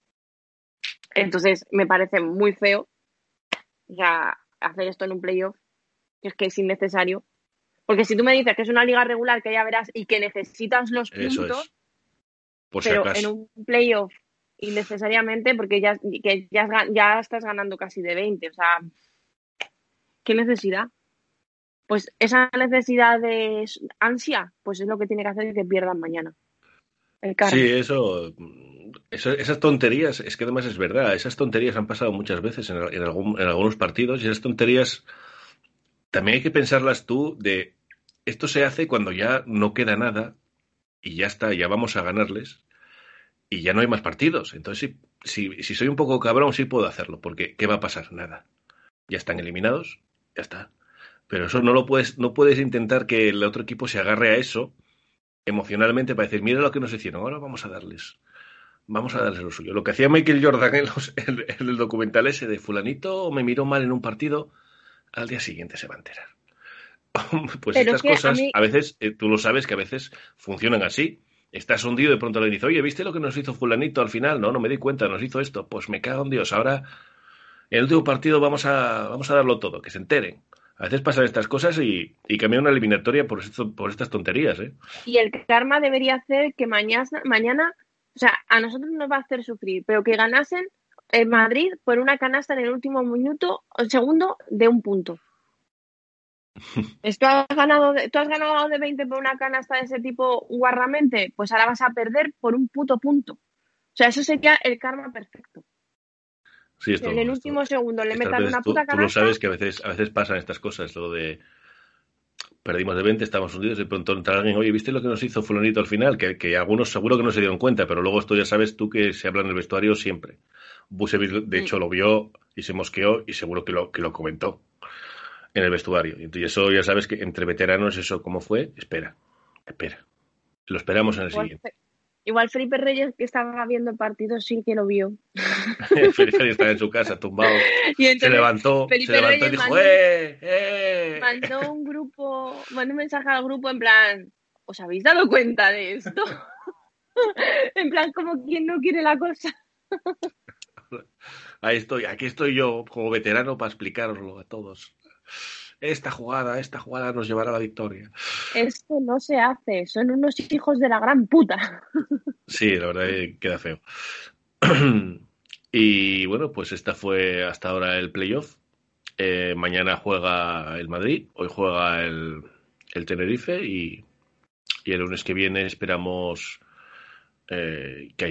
Entonces me parece muy feo, o sea, hacer esto en un playoff, que es que es innecesario. Porque si tú me dices que es una liga regular, que ya verás, y que necesitas los Eso puntos, es, por si pero en acaso. un playoff innecesariamente, porque ya estás ganando casi de 20, o sea, ¿qué necesidad? Pues esa necesidad de ansia, pues es lo que tiene que hacer que pierdan mañana, el Sí, karma. esas tonterías, es que además es verdad, esas tonterías han pasado muchas veces en algunos partidos y esas tonterías también hay que pensarlas tú de esto se hace cuando ya no queda nada y ya está, ya vamos a ganarles y ya no hay más partidos. Entonces, si soy un poco cabrón, sí puedo hacerlo, porque ¿qué va a pasar? Nada. Ya están eliminados, ya está. Pero eso no puedes intentar que el otro equipo se agarre a eso emocionalmente para decir, mira lo que nos hicieron, ahora vamos a darles lo suyo. Lo que hacía Michael Jordan en el documental ese de fulanito me miró mal en un partido, al día siguiente se va a enterar. Pues Pero es estas que a cosas, mí, a veces, tú lo sabes que a veces funcionan así. Estás hundido y de pronto le dices, oye, ¿viste lo que nos hizo fulanito al final? No, no me di cuenta, nos hizo esto. Pues me cago en Dios, ahora en el último partido vamos a darlo todo, que se enteren. A veces pasan estas cosas y cambia una eliminatoria por estas tonterías, ¿eh? y el karma debería hacer que mañana, o sea, a nosotros nos va a hacer sufrir, pero que ganasen el Madrid por una canasta en el último minuto o segundo de un punto. Tú has ganado de 20 por una canasta de ese tipo guarramente, pues ahora vas a perder por un puto punto. O sea, eso sería el karma perfecto. Sí, Que en el último segundo le estas metan veces una puta tú lo canasta. sabes que a veces pasan estas cosas, lo de perdimos de 20, estamos hundidos y de pronto entra alguien, oye, ¿viste lo que nos hizo fulanito al final? Que algunos seguro que no se dieron cuenta, pero luego esto ya sabes tú que se habla en el vestuario siempre. Busevich, de Mm, hecho, lo vio y se mosqueó y seguro que lo comentó en el vestuario. Y entonces eso ya sabes que entre veteranos eso cómo fue, espera. Lo esperamos en el igual, siguiente. igual Felipe Reyes, que estaba viendo el partido, sí que lo vio. Felipe estaba en su casa tumbado, Y entonces se Felipe levantó y Reyes dijo, ¡eh! ¡Eh! mandó un mensaje al grupo en plan, ¿os habéis dado cuenta de esto? En plan, como quien no quiere la cosa. Aquí estoy yo como veterano para explicároslo a todos. Esta jugada nos llevará a la victoria. Esto no se hace, son unos hijos de la gran puta. Sí, la verdad que queda feo. Y bueno, pues esta fue hasta ahora el playoff. Mañana juega el Madrid, hoy juega el Tenerife y el lunes que viene esperamos que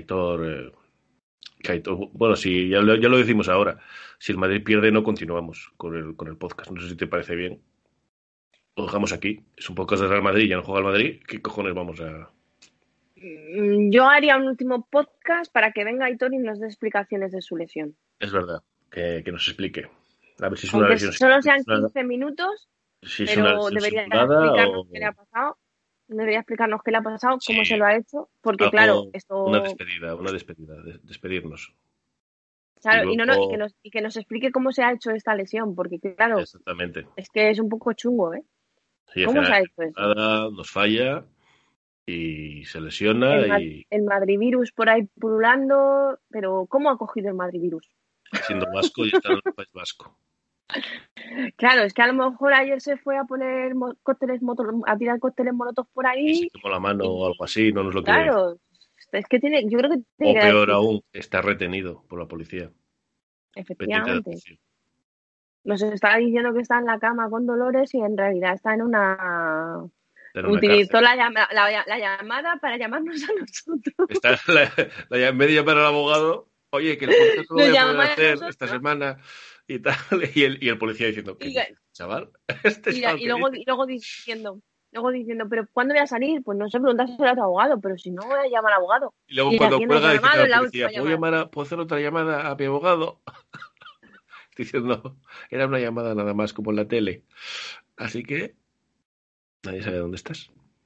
bueno, si ya lo decimos ahora, si el Madrid pierde no continuamos con el podcast. No sé si te parece bien. Lo dejamos aquí. Es un podcast de Real Madrid, ya no juega el Madrid. ¿Qué cojones vamos a...? Yo haría un último podcast para que venga Aitor y nos dé explicaciones de su lesión. Es verdad, que nos explique. A ver si es una Aunque lesión solo sean simulada, 15 minutos, si es una pero lesión debería simulada explicarnos qué le ha o pasado. Debería explicarnos qué le ha pasado, sí, cómo se lo ha hecho, porque claro, algo, esto, una despedida, despedirnos. Y claro, y no, y luego, que nos explique cómo se ha hecho esta lesión, porque claro, exactamente. es que es un poco chungo, ¿eh? Si hace ¿Cómo se una ha hecho eso? temporada, nos falla y se lesiona y El Madrivirus por ahí pululando, pero ¿cómo ha cogido el Madrivirus? siendo vasco y está en el País Vasco. Claro, es que a lo mejor ayer se fue a poner a tirar cócteles molotov por Y se ahí quemó la mano o algo y así, no nos lo quiere decir. claro, es que yo creo que O tiene que dar peor expulsión, aún, está retenido por la policía, pendiente de efectivamente. juicio. Nos está diciendo que está en la cama con dolores y en realidad está en una... Está en una cárcel. Utilizó la llamada para llamarnos a nosotros. Está en medio para el abogado. Oye, que el podcast no lo Nos voy a poder llama a hacer esta nosotros semana y tal. Y el policía diciendo, ¿qué y, dice, chaval? ¿Este chaval y qué dice? luego diciendo, ¿pero cuándo voy a salir? Pues no sé, pregúntaselo a tu abogado, pero si no voy a llamar al abogado. Y luego ¿Y a cuando quién has cuelga dice a llamado la en la policía, última llamada? ¿puedo hacer otra llamada a mi abogado? Diciendo, era una llamada nada más como en la tele. Así que nadie sabe dónde estás.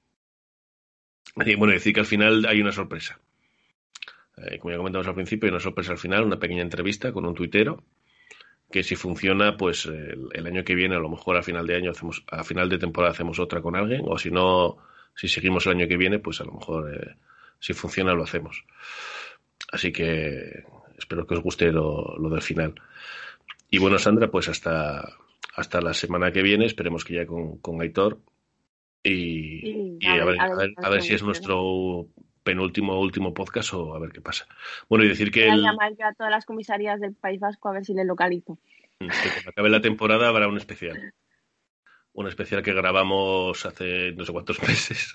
Y bueno, decir que al final hay una sorpresa. Como ya comentamos al principio, hay una sorpresa al final, una pequeña entrevista con un tuitero, que si funciona, pues el año que viene, a lo mejor a final de año a final de temporada hacemos otra con alguien, o si no, si seguimos el año que viene, pues a lo mejor si funciona lo hacemos. Así que espero que os guste lo del final. Y bueno, Sandra, pues hasta la semana que viene, esperemos que ya con Aitor. Sí, Y a ver, a ver qué a ver si es hacemos, ¿verdad? nuestro penúltimo último podcast o a ver qué pasa. Bueno, y decir que Voy a llamar ya a todas las comisarías del País Vasco a ver si le localizo. que cuando acabe la temporada habrá un especial. Un especial que grabamos hace no sé cuántos meses.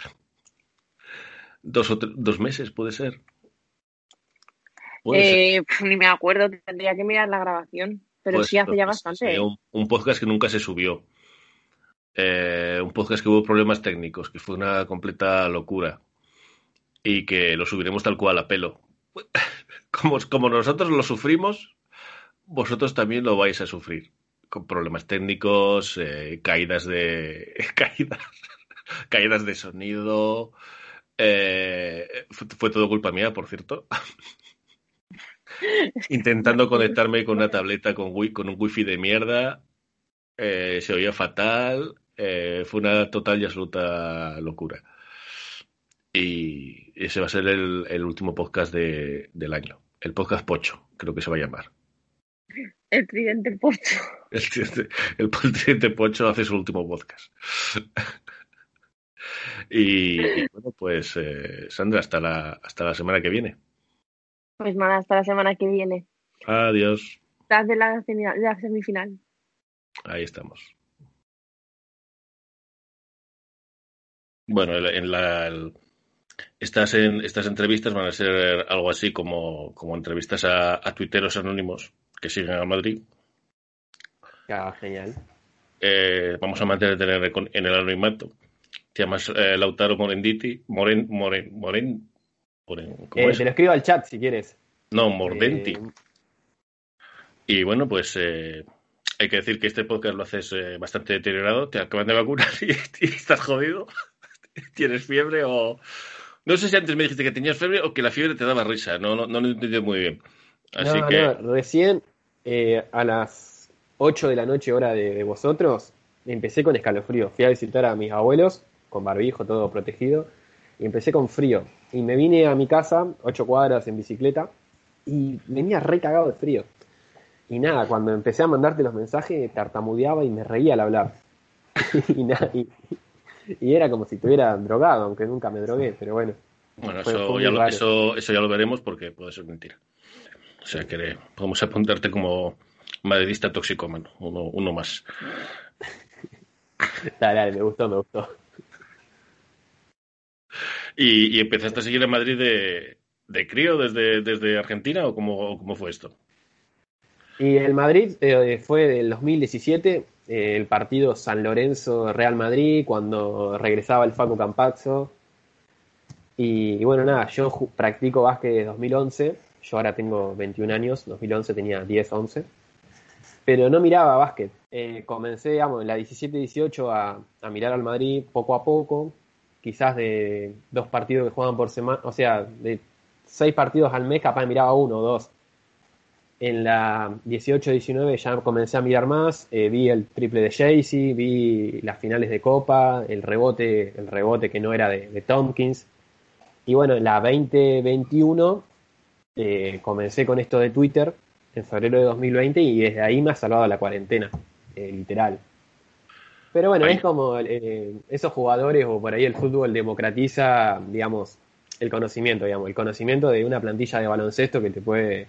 2 meses, puede ser. Puede ser. Ni me acuerdo, tendría que mirar la grabación, pero Pues sí hace ya sería bastante, ¿eh? un podcast que nunca se subió. Un podcast que hubo problemas técnicos, que fue una completa locura. Y que lo subiremos tal cual a pelo. Como nosotros lo sufrimos, vosotros también lo vais a sufrir. Con problemas técnicos, caídas de. caídas de sonido. Fue todo culpa mía, por cierto. Intentando conectarme con una tableta con un wifi de mierda. Se oía fatal. Fue una total y absoluta locura. Y ese va a ser el último podcast del año. El podcast Pocho, creo que se va a llamar. El tridente pocho. El presidente Pocho hace su último podcast. Y bueno, pues Sandra, hasta la semana que viene. Pues nada, hasta la semana que viene. Adiós. Tras de la semifinal. Ahí estamos. Bueno, estas entrevistas van a ser algo así como entrevistas a tuiteros anónimos que siguen a Madrid. Ah, genial. Vamos a mantener en el anonimato. Te llamas Lautaro Morenditi. ¿Cómo es? Te lo escribo al chat si quieres. No, Mordenti. Eh, Y bueno, pues hay que decir que este podcast lo haces bastante deteriorado. Te acaban de vacunar y estás jodido. ¿Tienes fiebre o...? No sé si antes me dijiste que tenías fiebre o que la fiebre te daba risa. No lo he entendido muy bien. Así no, que... recién a las 8 de la noche, hora de vosotros, empecé con escalofrío. Fui a visitar a mis abuelos, con barbijo, todo protegido, y empecé con frío. Y me vine a mi casa, 8 cuadras en bicicleta, y venía re cagado de frío. Y nada, cuando empecé a mandarte los mensajes, tartamudeaba y me reía al hablar. y, nada, y era como si estuviera drogado, aunque nunca me drogué, pero bueno, Bueno, fue eso muy ya raro. eso ya lo veremos porque puede ser mentira. O sea que podemos apuntarte como madridista toxicómano, uno más. Dale, dale, me gustó, me gustó. ¿Y empezaste a seguir en Madrid de crío desde Argentina o cómo fue esto? Y el Madrid fue del 2017, el partido San Lorenzo-Real Madrid, cuando regresaba el Facu Campazzo. Y bueno, nada, yo practico básquet desde 2011, yo ahora tengo 21 años, 2011 tenía 10, 11, pero no miraba básquet. Comencé, digamos, en la 17-18 a mirar al Madrid poco a poco, quizás de 2 partidos que juegan por semana, o sea, de 6 partidos al mes capaz miraba uno o dos. En la 18-19 ya comencé a mirar más, vi el triple de Jaycee, vi las finales de Copa, el rebote que no era de Tompkins. Y bueno, en la 2021 comencé con esto de Twitter en febrero de 2020 y desde ahí me ha salvado la cuarentena, literal. Pero bueno, es Ahí, como esos jugadores o por ahí el fútbol democratiza, digamos, el conocimiento de una plantilla de baloncesto que te puede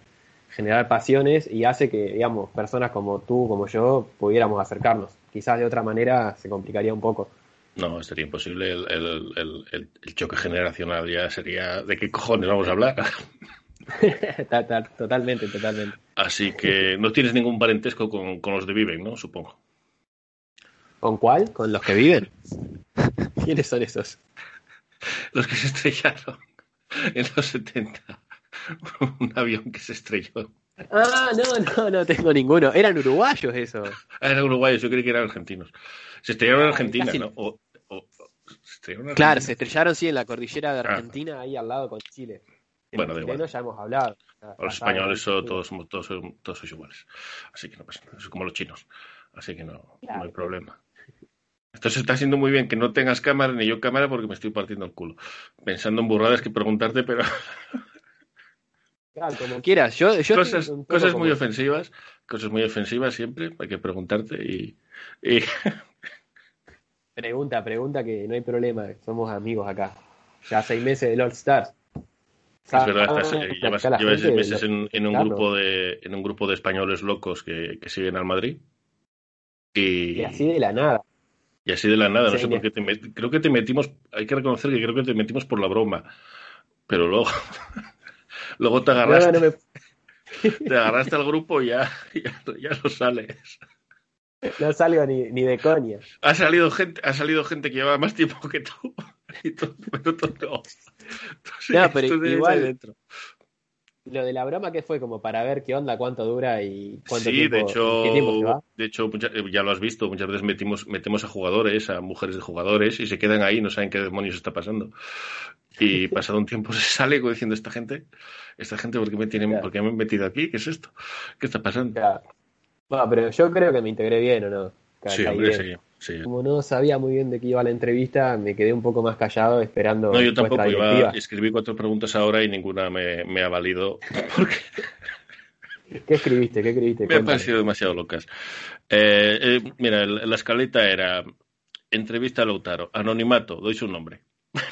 generar pasiones y hace que, digamos, personas como tú, como yo, pudiéramos acercarnos. Quizás de otra manera se complicaría un poco. No, sería imposible. El choque generacional ya sería... ¿De qué cojones vamos a hablar? Totalmente. Así que no tienes ningún parentesco con los de Viven, ¿no? Supongo. ¿Con cuál? ¿Con los que viven? ¿Quiénes son esos? Los que se estrellaron en los 70. Un avión que se estrelló. Ah, no tengo ninguno. Eran uruguayos esos. Eran uruguayos, yo creí que eran argentinos. Se estrellaron en Argentina, casi... ¿no? ¿Se estrellaron en Argentina? Claro, se estrellaron, sí, en la cordillera de Argentina, ahí al lado con Chile. Bueno, da igual. Ya hemos hablado. Los españoles todos sois iguales. Así que no pasa nada. Es como los chinos. Así que no hay problema. Entonces está siendo muy bien que no tengas cámara ni yo cámara porque me estoy partiendo el culo. Pensando en burradas que preguntarte, pero... Claro, como quieras. Yo cosas muy ofensivas. Cosas muy ofensivas siempre. Hay que preguntarte y... Pregunta, que no hay problema. Somos amigos acá. Ya 6 meses del All Stars. Es verdad, llevas 6 meses en un grupo de españoles locos que siguen al Madrid. Y así de la nada. Y así de la nada, no sé por qué creo que te metimos, hay que reconocer que creo que te metimos por la broma, pero luego te agarraste, te agarraste al grupo y ya no sales. No salgo ni de coña. Ha salido gente que lleva más tiempo que tú, y todo, pero todo no. No, pero igual dentro. Lo de la broma, ¿qué fue? Como para ver qué onda, cuánto dura y cuánto tiempo, qué tiempo se va. De hecho, ya lo has visto, muchas veces metemos a jugadores, a mujeres de jugadores, y se quedan ahí, no saben qué demonios está pasando. Y pasado un tiempo se sale diciendo esta gente, ¿por qué me han metido aquí? ¿Qué es esto? ¿Qué está pasando? Claro. Bueno, pero yo creo que me integré bien, ¿o no? Sí, hombre, sí. Como no sabía muy bien de qué iba la entrevista, me quedé un poco más callado esperando. No, yo tampoco escribí 4 preguntas ahora y ninguna me ha valido. Porque... ¿Qué escribiste? Me han parecido demasiado locas. Mira, la escaleta era entrevista a Lautaro, anonimato, doy su nombre.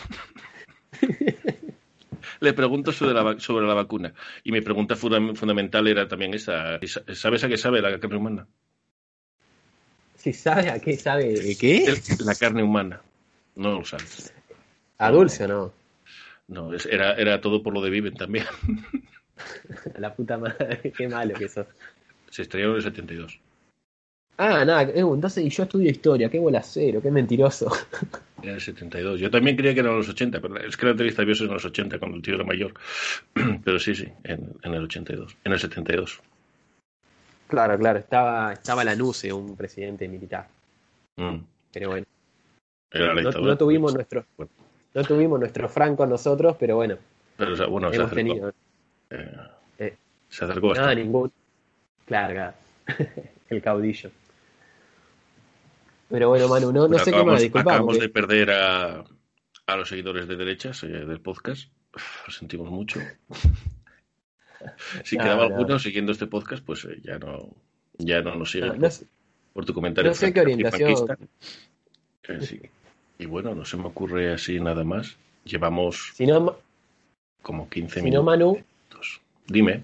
Le pregunto sobre la vacuna. Y mi pregunta fundamental era también esa. ¿Sabes a qué sabe la carne humana? Si sabe a qué sabe de qué. La carne humana. No lo sabes. ¿A dulce o no? No, era todo por lo de Viven también. La puta madre, qué malo que sos. Se estrellaron en el 72. Ah, nada, entonces y yo estudio historia, qué bolacero, qué mentiroso. Era el 72. Yo también creía que eran los 80, pero es que la entrevista vio en los 80 cuando el tío era mayor. Pero sí, en el 82, en el 72. Claro, estaba Lanusse, un presidente militar. Pero bueno. No tuvimos nuestro Franco nosotros, pero bueno. Pero bueno, hemos tenido. Se acercó bastante. Ningún. Claro. El caudillo. Pero bueno, Manu, no sé qué más, disculpa. Acabamos de perder a los seguidores de derechas del podcast. Lo sentimos mucho. Si quedaba alguno siguiendo este podcast, pues ya no nos siguen por tu comentario. No sé qué orientación. Sí. Y bueno, no se me ocurre así nada más. Llevamos como 15 minutos. Si no, Manu. Dime.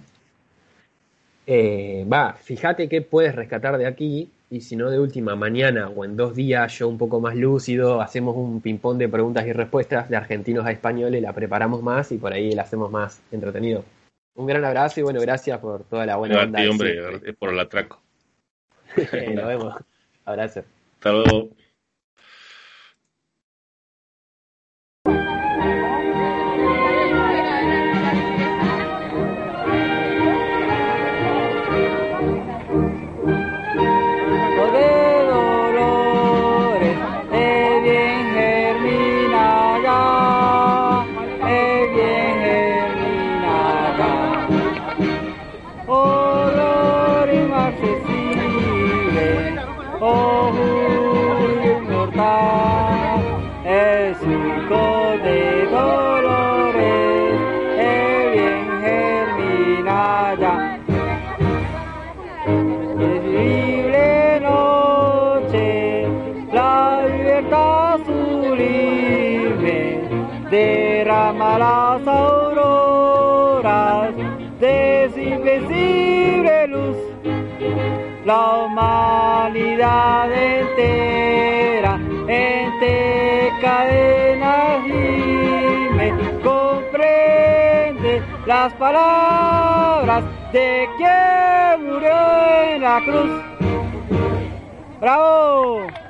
Fíjate qué puedes rescatar de aquí. Y si no, de última, mañana o en 2 días, yo un poco más lúcido, hacemos un ping-pong de preguntas y respuestas de argentinos a españoles, la preparamos más y por ahí la hacemos más entretenido. Un gran abrazo y bueno, gracias por toda la buena onda. Hombre, por el atraco. Nos vemos. Abrazo. Hasta luego. Derrama las auroras horas de su invencible luz. La humanidad entera entre cadenas gime, comprende las palabras de quien murió en la cruz. ¡Bravo!